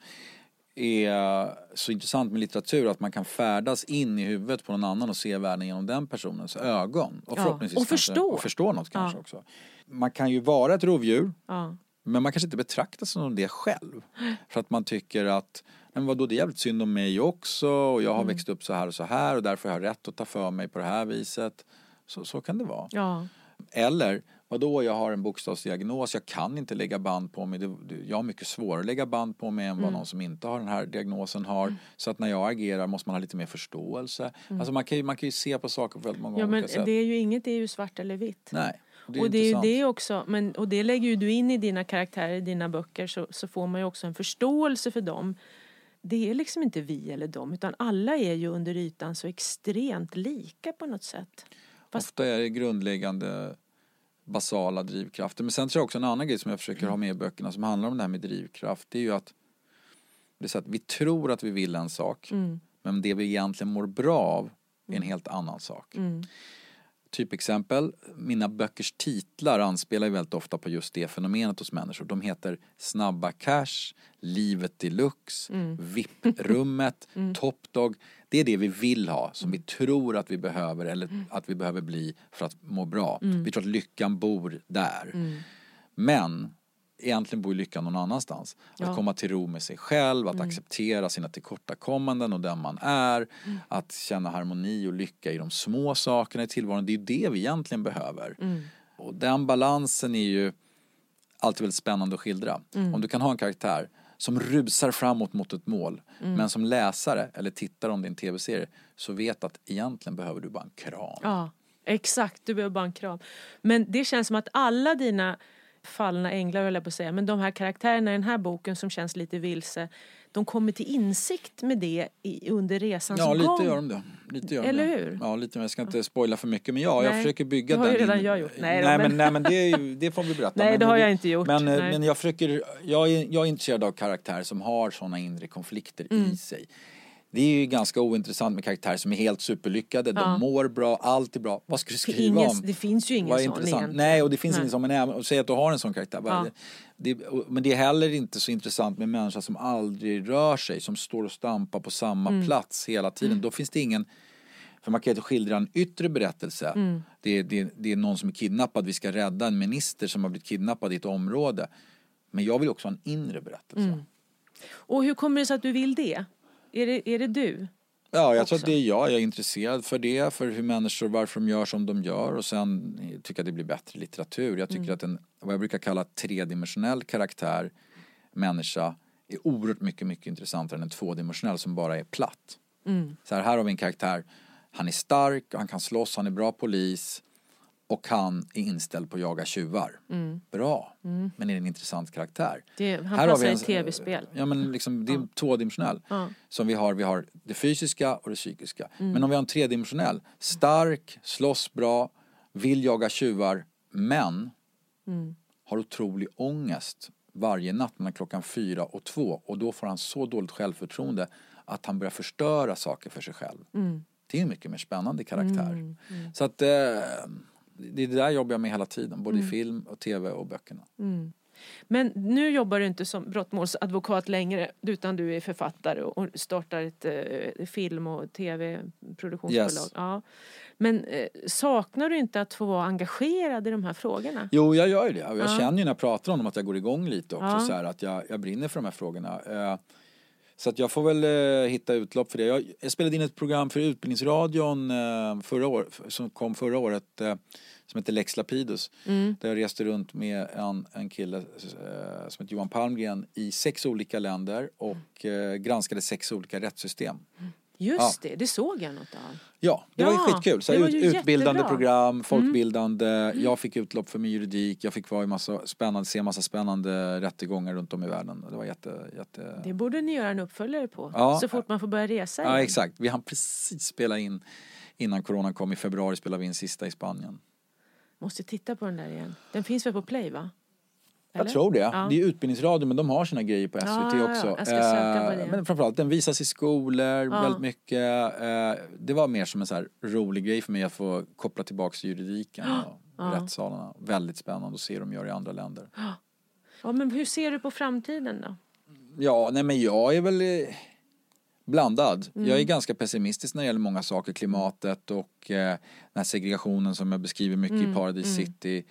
är så intressant med litteratur, att man kan färdas in i huvudet på någon annan och se världen genom den personens ögon. Och förhoppningsvis och förstå något kanske också. Man kan ju vara ett rovdjur. Men man kanske inte betraktar sig som det själv. För att man tycker att, men vadå, det är jävligt synd om mig också. Och jag har växt upp så här och därför har jag rätt att ta för mig på det här viset. Så kan det vara. Ja. Eller, vadå, jag har en bokstavsdiagnos. Jag kan inte lägga band på mig. Jag har mycket svårare att lägga band på mig än vad någon som inte har den här diagnosen har. Så att när jag agerar måste man ha lite mer förståelse. Alltså man kan ju se på saker på väldigt många olika sätt. Ja, men det är ju inget, det är ju svart eller vitt. Nej. Och det är ju det också, och det lägger ju du in i dina karaktärer, i dina böcker, så får man ju också en förståelse för dem. Det är liksom inte vi eller dem, utan alla är ju under ytan så extremt lika på något sätt. Ofta är det grundläggande basala drivkrafter. Men sen tror jag också en annan grej som jag försöker ha med i böckerna som handlar om det här med drivkraft. Det är ju att det är så att vi tror att vi vill en sak, men det vi egentligen mår bra av är en helt annan sak. Typexempel, mina böckers titlar anspelar ju väldigt ofta på just det fenomenet hos människor. De heter Snabba Cash, Livet Deluxe, VIP-rummet, Top Dog. Det är det vi vill ha, som vi tror att vi behöver eller att vi behöver bli för att må bra. Vi tror att lyckan bor där. Men egentligen bor lyckan någon annanstans. Att komma till ro med sig själv, att acceptera sina tillkortakommanden och den man är, att känna harmoni och lycka i de små sakerna i tillvaron. Det är ju det vi egentligen behöver. Och den balansen är ju alltid väldigt spännande att skildra. Om du kan ha en karaktär som rusar framåt mot ett mål, men som läsare eller tittare om din tv-serie så vet att egentligen behöver du bara en kram. Ja, exakt, du behöver bara en kram. Men det känns som att alla dina fallna änglar, höll jag på att säga. Men de här karaktärerna i den här boken som känns lite vilse, de kommer till insikt med det under resans gång. Ja, lite gör de det. Lite gör Eller de hur? Ja, lite, men jag ska inte spoila för mycket. Men jag försöker bygga den. Det har ju redan jag gjort. Nej, men det får vi berätta. Nej, det har jag inte gjort. Men jag försöker, jag är intresserad av karaktärer som har sådana inre konflikter i sig. Det är ju ganska ointressant med karaktärer som är helt superlyckade. De mår bra, allt är bra. Vad ska du skriva om? Det finns ju ingen sån egentligen. Nej, och det finns ingen sån. Men säg att du har en sån karaktär. Men det är heller inte så intressant med människor som aldrig rör sig. Som står och stampar på samma plats hela tiden. Då finns det ingen... För man kan inte skildra en yttre berättelse. Det är någon som är kidnappad. Vi ska rädda en minister som har blivit kidnappad i ett område. Men jag vill också ha en inre berättelse. Och hur kommer det sig att du vill det? Är det du? Ja, jag tror att det är jag. Jag är intresserad för det. För hur människor, varför de gör som de gör. Och sen tycker jag att det blir bättre litteratur. Jag tycker att vad jag brukar kalla tredimensionell karaktär, människa, är oerhört mycket intressantare än en tvådimensionell som bara är platt. Så här har vi en karaktär. Han är stark, han kan slåss, han är bra polis. Och han är inställd på att jaga tjuvar. Bra. Men är det en intressant karaktär? Han passar i tv-spel. Ja, men liksom, det är tvådimensionell. Som vi har det fysiska och det psykiska. Men om vi har en tredimensionell. Stark, slåss bra, vill jaga tjuvar. Men har otrolig ångest varje natt mellan klockan 4 och 2. Och då får han så dåligt självförtroende att han börjar förstöra saker för sig själv. Det är en mycket mer spännande karaktär. Så att... det är det där jobbar jag med hela tiden. Både i film och tv och böckerna. Men nu jobbar du inte som brottmålsadvokat längre. Utan du är författare och startar ett film- och tv-produktionsbolag. Yes. Ja. Men saknar du inte att få vara engagerad i de här frågorna? Jo, jag gör ju det. Jag känner ju när jag pratar om dem att jag går igång lite också. Så här, att jag brinner för de här frågorna. Så att jag får väl hitta utlopp för det. Jag spelade in ett program för Utbildningsradion som kom förra året som heter Lex Lapidus. Där jag reste runt med en kille som heter Johan Palmgren i 6 olika länder och granskade 6 olika rättssystem. Just det såg jag något av. Ja, det var ju skitkul. Så utbildande jättebra. program, folkbildande. Jag fick utlopp för min juridik. Jag fick vara i se massa spännande rättegångar runt om i världen. Det var jätte... Det borde ni göra en uppföljare på. Så fort man får börja resa igen. Ja, exakt. Vi hann precis spela in innan corona kom. I februari spelade vi in sista i Spanien. Måste titta på den där igen. Den finns väl på Play, va? Eller? Jag tror det. Ja. Det är Utbildningsradio, men de har sina grejer på SVT också. Jag ska söka på det. Men framförallt, den visas i skolor väldigt mycket. Det var mer som en så här rolig grej för mig att få koppla tillbaka till juridiken och rättssalarna. Väldigt spännande att se hur de gör i andra länder. Ja, men hur ser du på framtiden då? Ja, nej men jag är väl blandad. Jag är ganska pessimistisk när det gäller många saker. Klimatet och den här segregationen som jag beskriver mycket i Paradise City.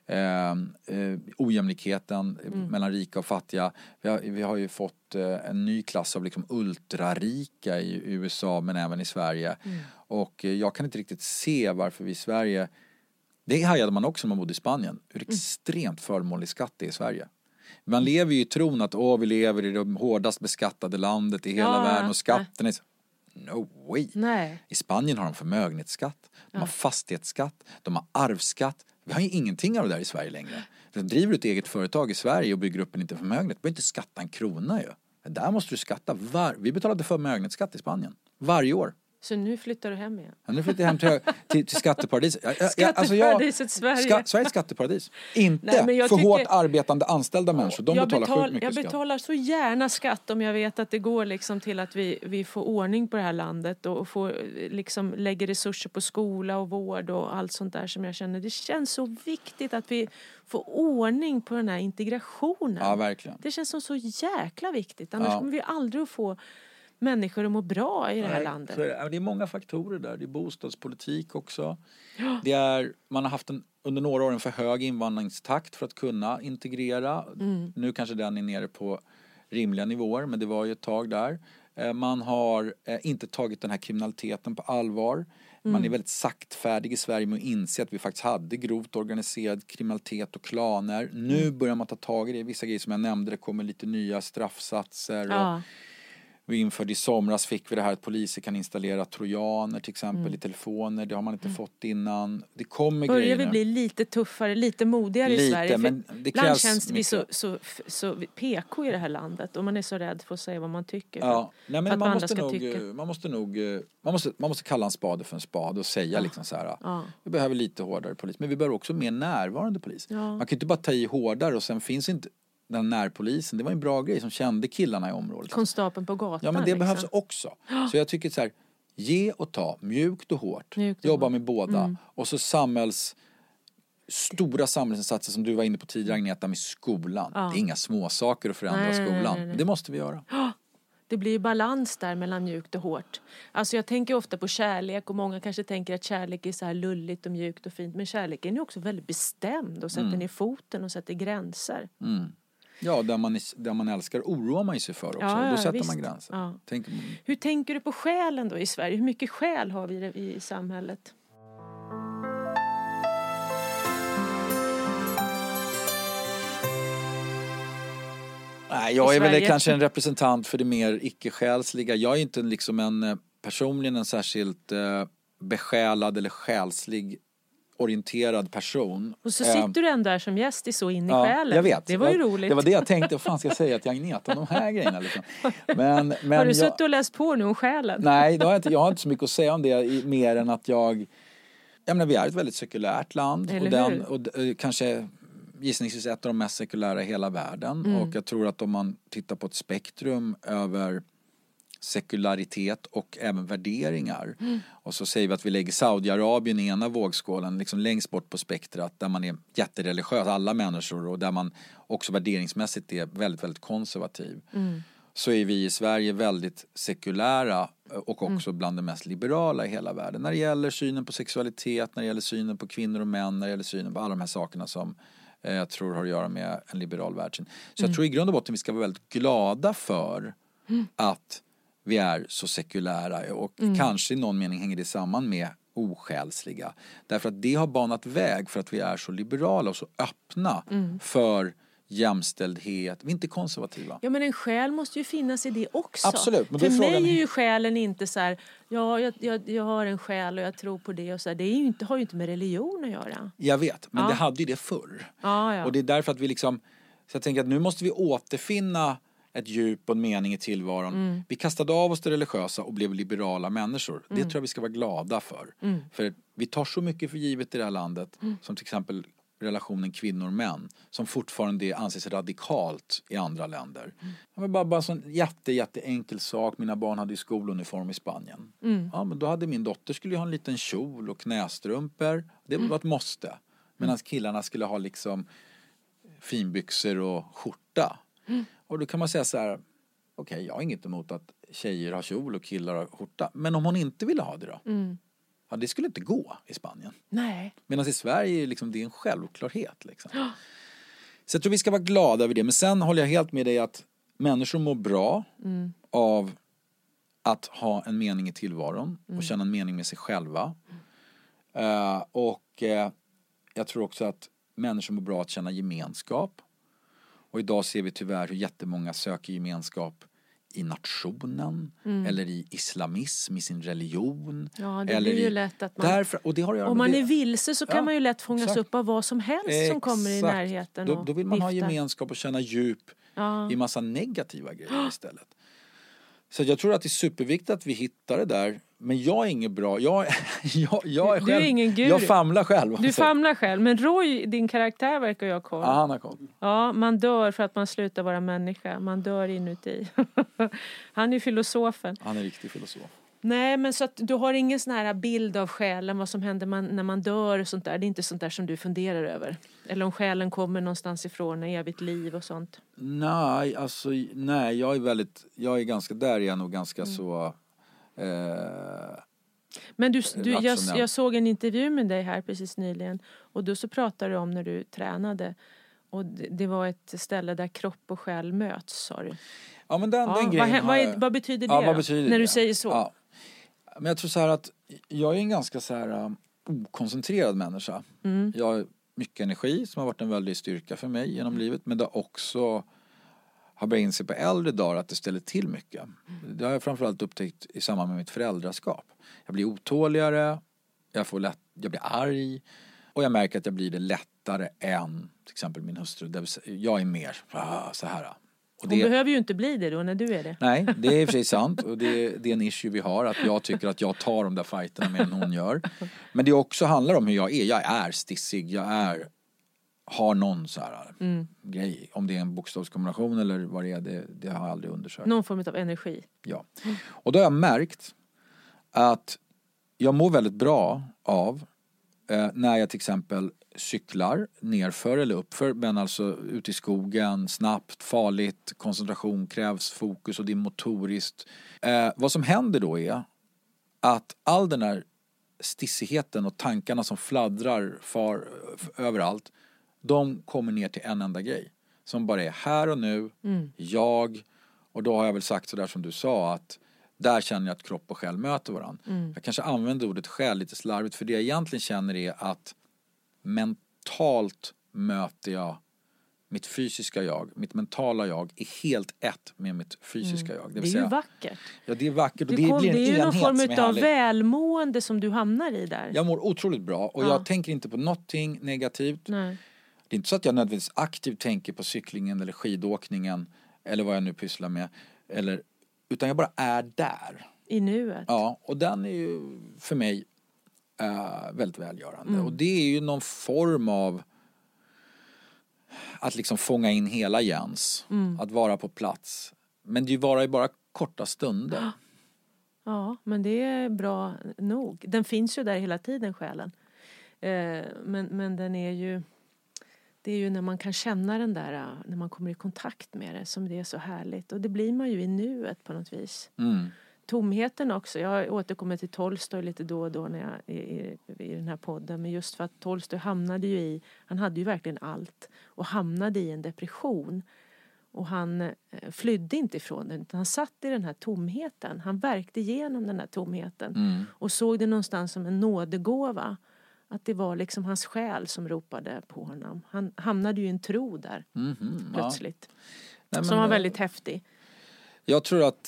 Ojämlikheten mellan rika och fattiga. Vi har ju fått en ny klass av liksom ultrarika i USA men även i Sverige. Och jag kan inte riktigt se varför vi i Sverige, det hajade man också när man bodde i Spanien, hur extremt förmånlig skatt det är i Sverige. Man lever ju i tron att vi lever i det hårdast beskattade landet i hela världen och skatten är så... No way. Nej. I Spanien har de förmögenhetsskatt, de har fastighetsskatt, de har arvsskatt. Vi har ju ingenting av det där i Sverige längre. Du driver ett eget företag i Sverige och bygger upp en liten förmögenhet. Du behöver inte skatta en krona ju. Där måste du skatta. Vi betalade förmögenhetsskatt i Spanien. Varje år. Så nu flyttar du hem igen? Ja, nu flyttar jag hem till skatteparadis. Skatteparadiset Sverige. Sveriges skatteparadis. Inte för hårt arbetande anställda människor. De betalar sjukt mycket skatt. Jag betalar så gärna skatt om jag vet att det går liksom till att vi får ordning på det här landet och får liksom lägger resurser på skola och vård och allt sånt där som jag känner. Det känns så viktigt att vi får ordning på den här integrationen. Ja, verkligen. Det känns som så jäkla viktigt. Annars kommer vi aldrig att få människor att må bra i det här landet. Det är många faktorer där. Det är bostadspolitik också. Man har haft under några år en för hög invandringstakt för att kunna integrera. Nu kanske den är nere på rimliga nivåer, men det var ju ett tag där. Man har inte tagit den här kriminaliteten på allvar. Man är väldigt saktfärdig i Sverige med att inse att vi faktiskt hade grovt organiserad kriminalitet och klaner. Nu börjar man ta tag i det. Vissa grejer som jag nämnde, det kommer lite nya straffsatser och Vi införde i somras, fick vi det här att poliser kan installera trojaner till exempel i telefoner. Det har man inte fått innan. Det kommer börjar grejer vi nu. bli lite tuffare, lite modigare i Sverige? Men det ibland krävs känns vi mycket. så PK i det här landet. Och man är så rädd för att säga vad man tycker. Ja, nej, men man måste kalla en spade för en spade och säga liksom så här. Vi behöver lite hårdare polis, men vi behöver också mer närvarande polis. Man kan inte bara ta i hårdare och sen finns inte den närpolisen. Det var en bra grej som kände killarna i området. Konstapeln på gatan. Ja, men det liksom. behövs också. Så jag tycker så här, ge och ta, mjukt och hårt. Jobba med båda. Och så stora samhällsinsatser som du var inne på tidigare, Agneta, med skolan. Det är inga små saker att förändra skolan. Nej. Det måste vi göra. Det blir ju balans där mellan mjukt och hårt. Alltså jag tänker ofta på kärlek och många kanske tänker att kärlek är så här lulligt och mjukt och fint. Men kärleken är också väldigt bestämd och sätter ner foten och sätter gränser. Ja, där man älskar oroar man sig för också. Då sätter man gränser. Ja. Hur tänker du på själen då i Sverige? Hur mycket själ har vi i samhället? Nej, jag är väl kanske en representant för det mer icke-själsliga. Jag är inte liksom personligen en särskilt besjälad eller själslig orienterad person. Och så sitter du ändå där som gäst i Så in i själen. Jag vet. Det var ju roligt. Det var det jag tänkte, vad fan ska jag säga till Agneta, de här grejerna liksom. Men har du suttit och läst på nu om själen? Nej, jag har inte så mycket att säga om det, mer än att vi är ett väldigt sekulärt land. Och kanske gissningsvis ett av de mest sekulära i hela världen. Och jag tror att om man tittar på ett spektrum över sekularitet och även värderingar. Och så säger vi att vi lägger Saudiarabien i ena vågskålen, liksom längst bort på spektrat, där man är jättereligiös, alla människor, och där man också värderingsmässigt är väldigt, väldigt konservativ. Så är vi i Sverige väldigt sekulära och också bland de mest liberala i hela världen. När det gäller synen på sexualitet, när det gäller synen på kvinnor och män, när det gäller synen på alla de här sakerna som jag tror har att göra med en liberal världssyn. Så jag tror i grund och botten vi ska vara väldigt glada för att vi är så sekulära, och kanske i någon mening hänger det samman med osjälsliga. Därför att det har banat väg för att vi är så liberala och så öppna för jämställdhet. Vi är inte konservativa. Ja, men en själ måste ju finnas i det också. Absolut. Men för mig är ju själen inte så här, jag har en själ och jag tror på det och så här. Det är ju inte, har ju inte med religion att göra. Jag vet, men det hade ju det förr. Ja. Och det är därför att vi liksom, så jag tänker att nu måste vi återfinna ett djup och en mening i tillvaron. Vi kastade av oss det religiösa och blev liberala människor. Det tror jag vi ska vara glada för. För vi tar så mycket för givet i det här landet. Som till exempel relationen kvinnor-män. Som fortfarande anses radikalt i andra länder. Det var bara en sån jätteenkel sak. Mina barn hade ju skoluniform i Spanien. Ja, men då hade min dotter skulle ha en liten kjol och knästrumpor. Det var ett måste. Medan killarna skulle ha liksom finbyxor och skjorta. Och då kan man säga så här, okej, jag har inget emot att tjejer har kjol och killar har skjorta. Men om hon inte ville ha det då? Ja, det skulle inte gå i Spanien. Nej. Medan i Sverige är liksom, det är en självklarhet. Liksom. Så jag tror vi ska vara glada över det. Men sen håller jag helt med dig att människor mår bra av att ha en mening i tillvaron. Och känna en mening med sig själva. Jag tror också att människor mår bra att känna gemenskap. Och idag ser vi tyvärr hur jättemånga söker gemenskap i nationen eller i islamism, i sin religion. Ja, det blir ju lätt att man... Därför, och det har att göra om med man det. är vilse så kan man ju lätt fångas upp av vad som helst som kommer i närheten. Då vill man ha gemenskap och känna djup i massa negativa grejer istället. Så jag tror att det är superviktigt att vi hittar det där. Men jag är inget bra. Jag är själv, du är ingen guru. Jag famlar själv. Du famlar själv. Men Roy, din karaktär verkar jag ha koll. Ja, han har koll. Ja, man dör för att man slutar vara människa. Man dör inuti. Han är filosofen. Han är riktig filosof. Nej, men så att du har ingen sån här bild av själen, vad som händer när man dör och sånt där. Det är inte sånt där som du funderar över. Eller om själen kommer någonstans ifrån, evigt liv och sånt. Nej, jag är ganska, där är jag nog ganska så... Men jag såg en intervju med dig här precis nyligen. Och då så pratade du om när du tränade. Och det var ett ställe där kropp och själ möts, sa du. Ja, men den grejen vad betyder det vad betyder när det? du säger så? Ja. Men jag tror så här att jag är en ganska så här okoncentrerad människa. Jag har mycket energi som har varit en väldig styrka för mig genom livet. Men det har också har börjat inse på äldre dagar att det ställer till mycket. Det har jag framförallt upptäckt i samband med mitt föräldraskap. Jag blir otåligare, jag blir arg och jag märker att jag blir det lättare än till exempel min hustru. Jag är mer så här. Och hon behöver ju inte bli det då när du är det. Nej, det är i och för sig sant. Och det är en issue vi har. Att jag tycker att jag tar de där fighterna mer än hon gör. Men det också handlar om hur jag är. Jag är stissig. Har någon så här grej. Om det är en bokstavskombination eller vad det är. Det har jag aldrig undersökt. Någon form av energi. Ja. Och då har jag märkt att jag mår väldigt bra av när jag till exempel cyklar nerför eller uppför, men alltså ut i skogen, snabbt, farligt, koncentration krävs, fokus och det är motoriskt. Vad som händer då är att all den här stissigheten och tankarna som fladdrar överallt, de kommer ner till en enda grej. Som bara är här och nu, och då har jag väl sagt så där som du sa, att där känner jag att kropp och själ möter varandra. Jag kanske använder ordet själ lite slarvigt, för det jag egentligen känner är att mentalt möter jag mitt fysiska jag. Mitt mentala jag är helt ett med mitt fysiska jag. Det är ju vackert. Ja, det är vackert. Och det är ju någon form av välmående som du hamnar i där. Jag mår otroligt bra och jag tänker inte på någonting negativt. Nej. Det är inte så att jag nödvändigtvis aktivt tänker på cyklingen eller skidåkningen eller vad jag nu pysslar med. Utan jag bara är där. I nuet. Ja, och den är ju för mig väldigt välgörande. Och det är ju någon form av att liksom fånga in hela Jens. Att vara på plats. Men det var ju bara korta stunder. Ja, men det är bra nog. Den finns ju där hela tiden, själen. Men den är ju... Det är ju när man kan känna den där, när man kommer i kontakt med det, som det är så härligt. Och det blir man ju i nuet på något vis. Tomheten också. Jag återkommer till Tolstoj lite då och då när jag i den här podden. Men just för att Tolstoj han hade ju verkligen allt. Och hamnade i en depression. Och han flydde inte ifrån den, utan han satt i den här tomheten. Han verkte igenom den här tomheten. Och såg det någonstans som en nådegåva. Att det var liksom hans själ som ropade på honom. Han hamnade ju i en tro där. Plötsligt. Ja. Nej, som var väldigt häftig. Jag tror att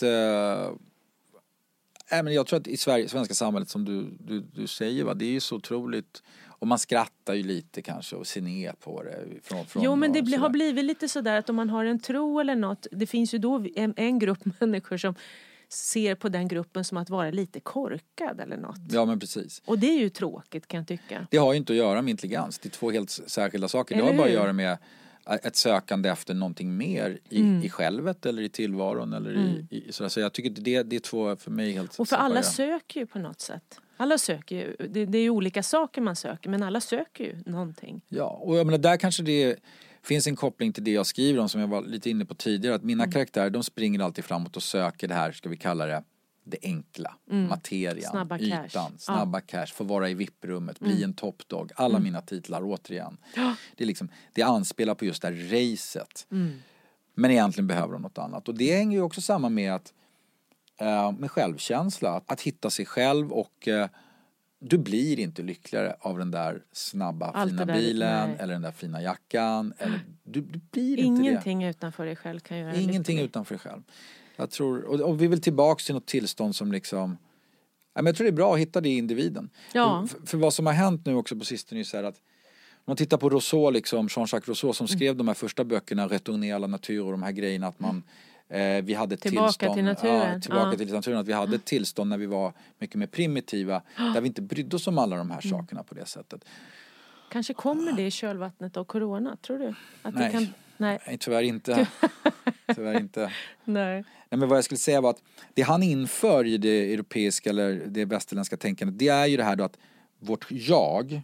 i svenska samhället som du säger, va, det är ju så otroligt. Och man skrattar ju lite kanske och ser ner på det. Jo, men det har blivit lite sådär att om man har en tro eller något. Det finns ju då en grupp människor som ser på den gruppen som att vara lite korkad eller något. Ja, men precis. Och det är ju tråkigt, kan jag tycka. Det har ju inte att göra med intelligens. Det är två helt särskilda saker. Det har bara att göra med ett sökande efter någonting mer i självet eller i tillvaron eller i sådär. Så jag tycker det är två för mig helt. Och för alla söker ju på något sätt. Alla söker ju. Det är ju olika saker man söker, men alla söker ju någonting. Ja, och jag menar, där kanske det finns en koppling till det jag skriver om, som jag var lite inne på tidigare, att mina karaktärer, de springer alltid framåt och söker det här, ska vi kalla det enkla, materian, snabba ytan, cash. snabba cash, få vara i VIP-rummet, bli en toppdog, alla mina titlar återigen. Det är liksom, det anspelar på just det här racet. Men egentligen behöver de något annat. Och det hänger ju också samman med att med självkänsla, att hitta sig själv, och du blir inte lyckligare av den där snabba fina bilen eller den där fina jackan, eller du blir ingenting utanför dig själv kan göra ingenting utanför dig själv. Jag tror, och vi vill tillbaka till något tillstånd som liksom, jag tror det är bra att hitta det i individen. Ja. För vad som har hänt nu också på sistone är så här att om man tittar på Rousseau, liksom Jean-Jacques Rousseau som skrev de här första böckerna, Retourner à la nature, och de här grejerna, att man vi hade tillbaka till naturen. Till naturen, att vi hade ett tillstånd när vi var mycket mer primitiva, där vi inte brydde oss om alla de här sakerna på det sättet. Kanske kommer det i kölvattnet av corona, tror du? Att nej. Det kan... Nej, tyvärr inte. Tyvärr inte. Nej, men vad jag skulle säga var att det han inför i det europeiska eller det västerländska tänkandet, det är ju det här då att vårt jag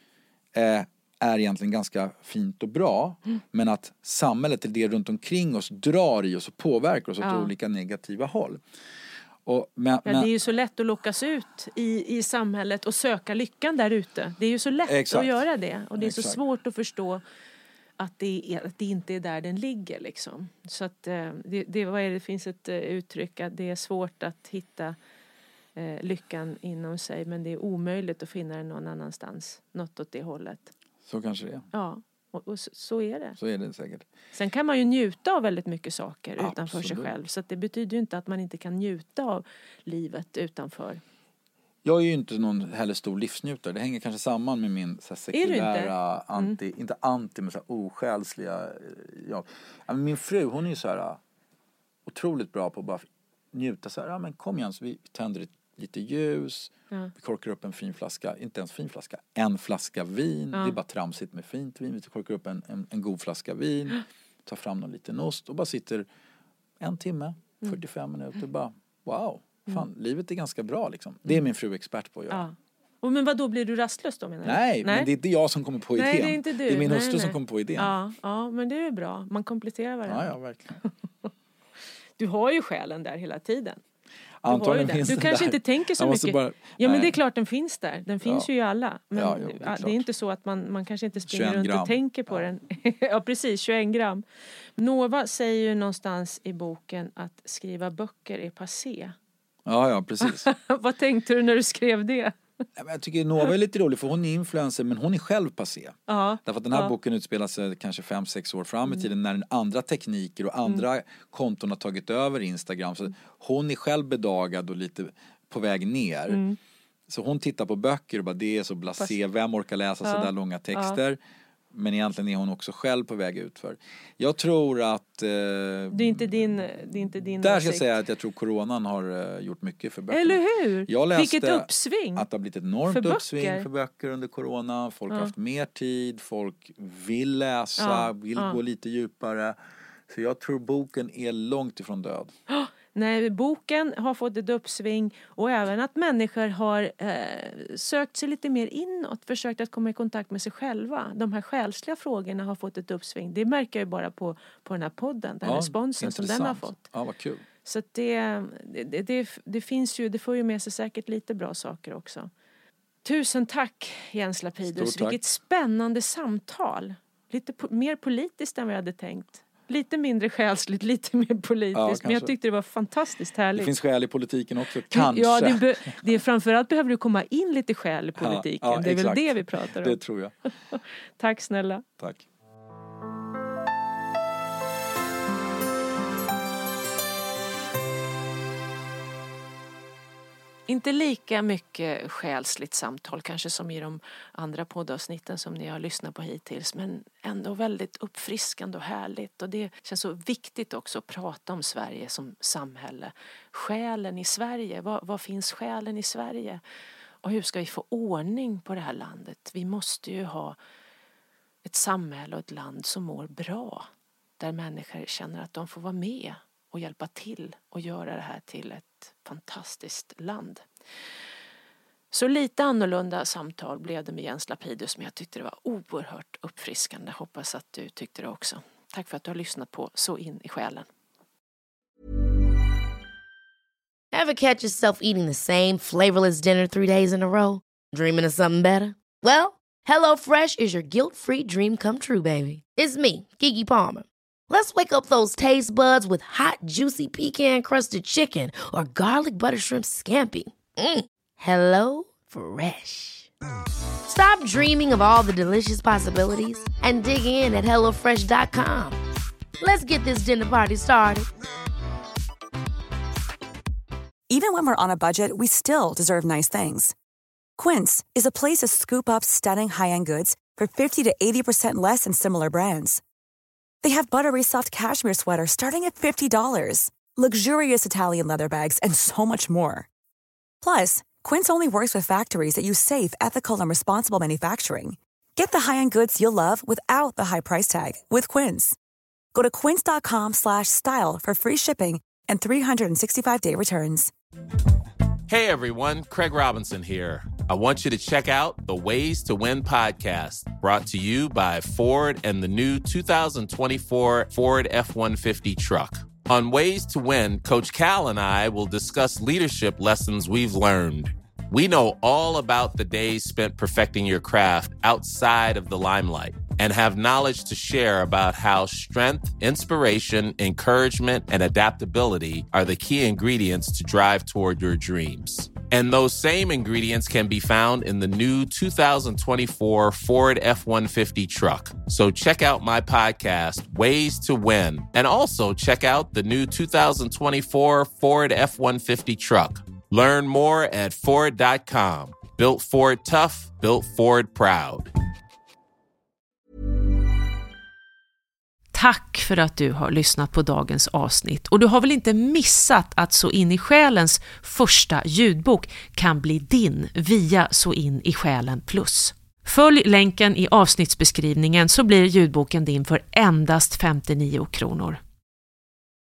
är egentligen ganska fint och bra, men att samhället, det runt omkring oss, drar i oss och påverkar oss åt olika negativa håll. Det är ju så lätt att lockas ut i samhället och söka lyckan där ute. Det är ju så lätt att göra det, och det är så svårt att förstå att det inte är där den ligger liksom. Så att det finns ett uttryck att det är svårt att hitta lyckan inom sig, men det är omöjligt att finna den någon annanstans, något åt det hållet. Så kanske det är. Ja. Och så är det. Så är det säkert. Sen kan man ju njuta av väldigt mycket saker Absolut. utanför sig själv. Så att det betyder ju inte att man inte kan njuta av livet utanför. Jag är ju inte någon heller stor livsnjutare. Det hänger kanske samman med min så här, sekulära, inte anti, men så här, osjälsliga. Ja. Min fru, hon är ju så här otroligt bra på att bara njuta så här. Ja, men kom igen, så vi tänder lite ljus. Ja. Vi korkar upp en fin flaska, inte ens fin flaska, en flaska vin. Ja. Det är bara tramsigt med fint vin. Vi korkar upp en god flaska vin. Tar fram någon liten ost och bara sitter 1 timme, 45 minuter och bara, wow. Fan, livet är ganska bra liksom. Det är min fru expert på att göra. Ja. Men vad då blir du rastlös då, menar du? Nej, men det är inte jag som kommer på idén. Nej, det är inte du. Det är min hustru som kommer på idén. Ja, men det är bra. Man kompletterar varandra. Ja, verkligen. Du har ju själen där hela tiden. Antagligen finns du den kanske där. inte tänker så mycket. Men det är klart den finns där. Den finns ju i alla. Men det är inte så att man kanske inte springer runt och tänker på den. Ja, precis. 21 gram. Nova säger ju någonstans i boken att skriva böcker är passé. Ja, precis. Vad tänkte du när du skrev det? Jag tycker Nova är lite rolig för hon är influencer men hon är själv passé. Därför att den här boken utspelar sig kanske 5-6 år fram i tiden när andra tekniker och andra konton har tagit över Instagram. Så hon är själv bedagad och lite på väg ner. Så hon tittar på böcker och bara det är så blasé. Vem orkar läsa så där långa texter? Men egentligen är hon också själv på väg utför. Jag tror att... det är inte din där ska jag säga att jag tror coronan har gjort mycket för böcker. Eller hur? Jag läste vilket uppsving. Att det har blivit ett enormt uppsving för böcker under corona. Folk har haft mer tid. Folk vill läsa. Vill gå lite djupare. Så jag tror boken är långt ifrån död. Nej, boken har fått ett uppsving och även att människor har sökt sig lite mer inåt, försökt att komma i kontakt med sig själva. De här själsliga frågorna har fått ett uppsving. Det märker jag ju bara på den här podden, den responsen som den har fått. Ja, vad kul. Så att det finns ju, det får ju med sig säkert lite bra saker också. Tusen tack Jens Lapidus, vilket spännande samtal. Lite mer politiskt än vad jag hade tänkt. Lite mindre själsligt, lite mer politiskt. Men jag tyckte det var fantastiskt härligt. Det finns skäl i politiken också, kanske. Ja, det är framförallt behöver du komma in lite skäl i politiken. Det är exakt. väl det vi pratar om. Det tror jag. Tack snälla. Tack. Inte lika mycket själsligt samtal kanske som i de andra poddavsnitten som ni har lyssnat på hittills. Men ändå väldigt uppfriskande och härligt. Och det känns så viktigt också att prata om Sverige som samhälle. Själen i Sverige. Vad finns själen i Sverige? Och hur ska vi få ordning på det här landet? Vi måste ju ha ett samhälle och ett land som mår bra. Där människor känner att de får vara med och hjälpa till och göra det här till ett fantastiskt land. Så lite annorlunda samtal blev det med Jens Lapidus, men jag tyckte det var oerhört uppfriskande. Hoppas att du tyckte det också. Tack för att du har lyssnat på Så in i själen. Ever catch yourself eating the same flavorless dinner 3 days in a row? Dreaming of something better? Well, HelloFresh is your guilt-free dream come true, baby. It's me, Keke Palmer. Let's wake up those taste buds with hot, juicy pecan-crusted chicken or garlic butter shrimp scampi. Hello Fresh. Stop dreaming of all the delicious possibilities and dig in at HelloFresh.com. Let's get this dinner party started. Even when we're on a budget, we still deserve nice things. Quince is a place to scoop up stunning high-end goods for 50 to 80% less than similar brands. They have buttery soft cashmere sweaters starting at $50, luxurious Italian leather bags, and so much more. Plus, Quince only works with factories that use safe, ethical, and responsible manufacturing. Get the high-end goods you'll love without the high price tag with Quince. Go to quince.com/style for free shipping and 365-day returns. Hey everyone, Craig Robinson here. I want you to check out the Ways to Win podcast, brought to you by Ford and the new 2024 Ford F-150 truck. On Ways to Win, Coach Cal and I will discuss leadership lessons we've learned. We know all about the days spent perfecting your craft outside of the limelight and have knowledge to share about how strength, inspiration, encouragement, and adaptability are the key ingredients to drive toward your dreams. And those same ingredients can be found in the new 2024 Ford F-150 truck. So check out my podcast, Ways to Win, and also check out the new 2024 Ford F-150 truck. Learn more at Ford.com. Built Ford tough, built Ford proud. Tack för att du har lyssnat på dagens avsnitt. Och du har väl inte missat att Så in i själens första ljudbok kan bli din via Så in i själen plus. Följ länken i avsnittsbeskrivningen så blir ljudboken din för endast 59 kronor.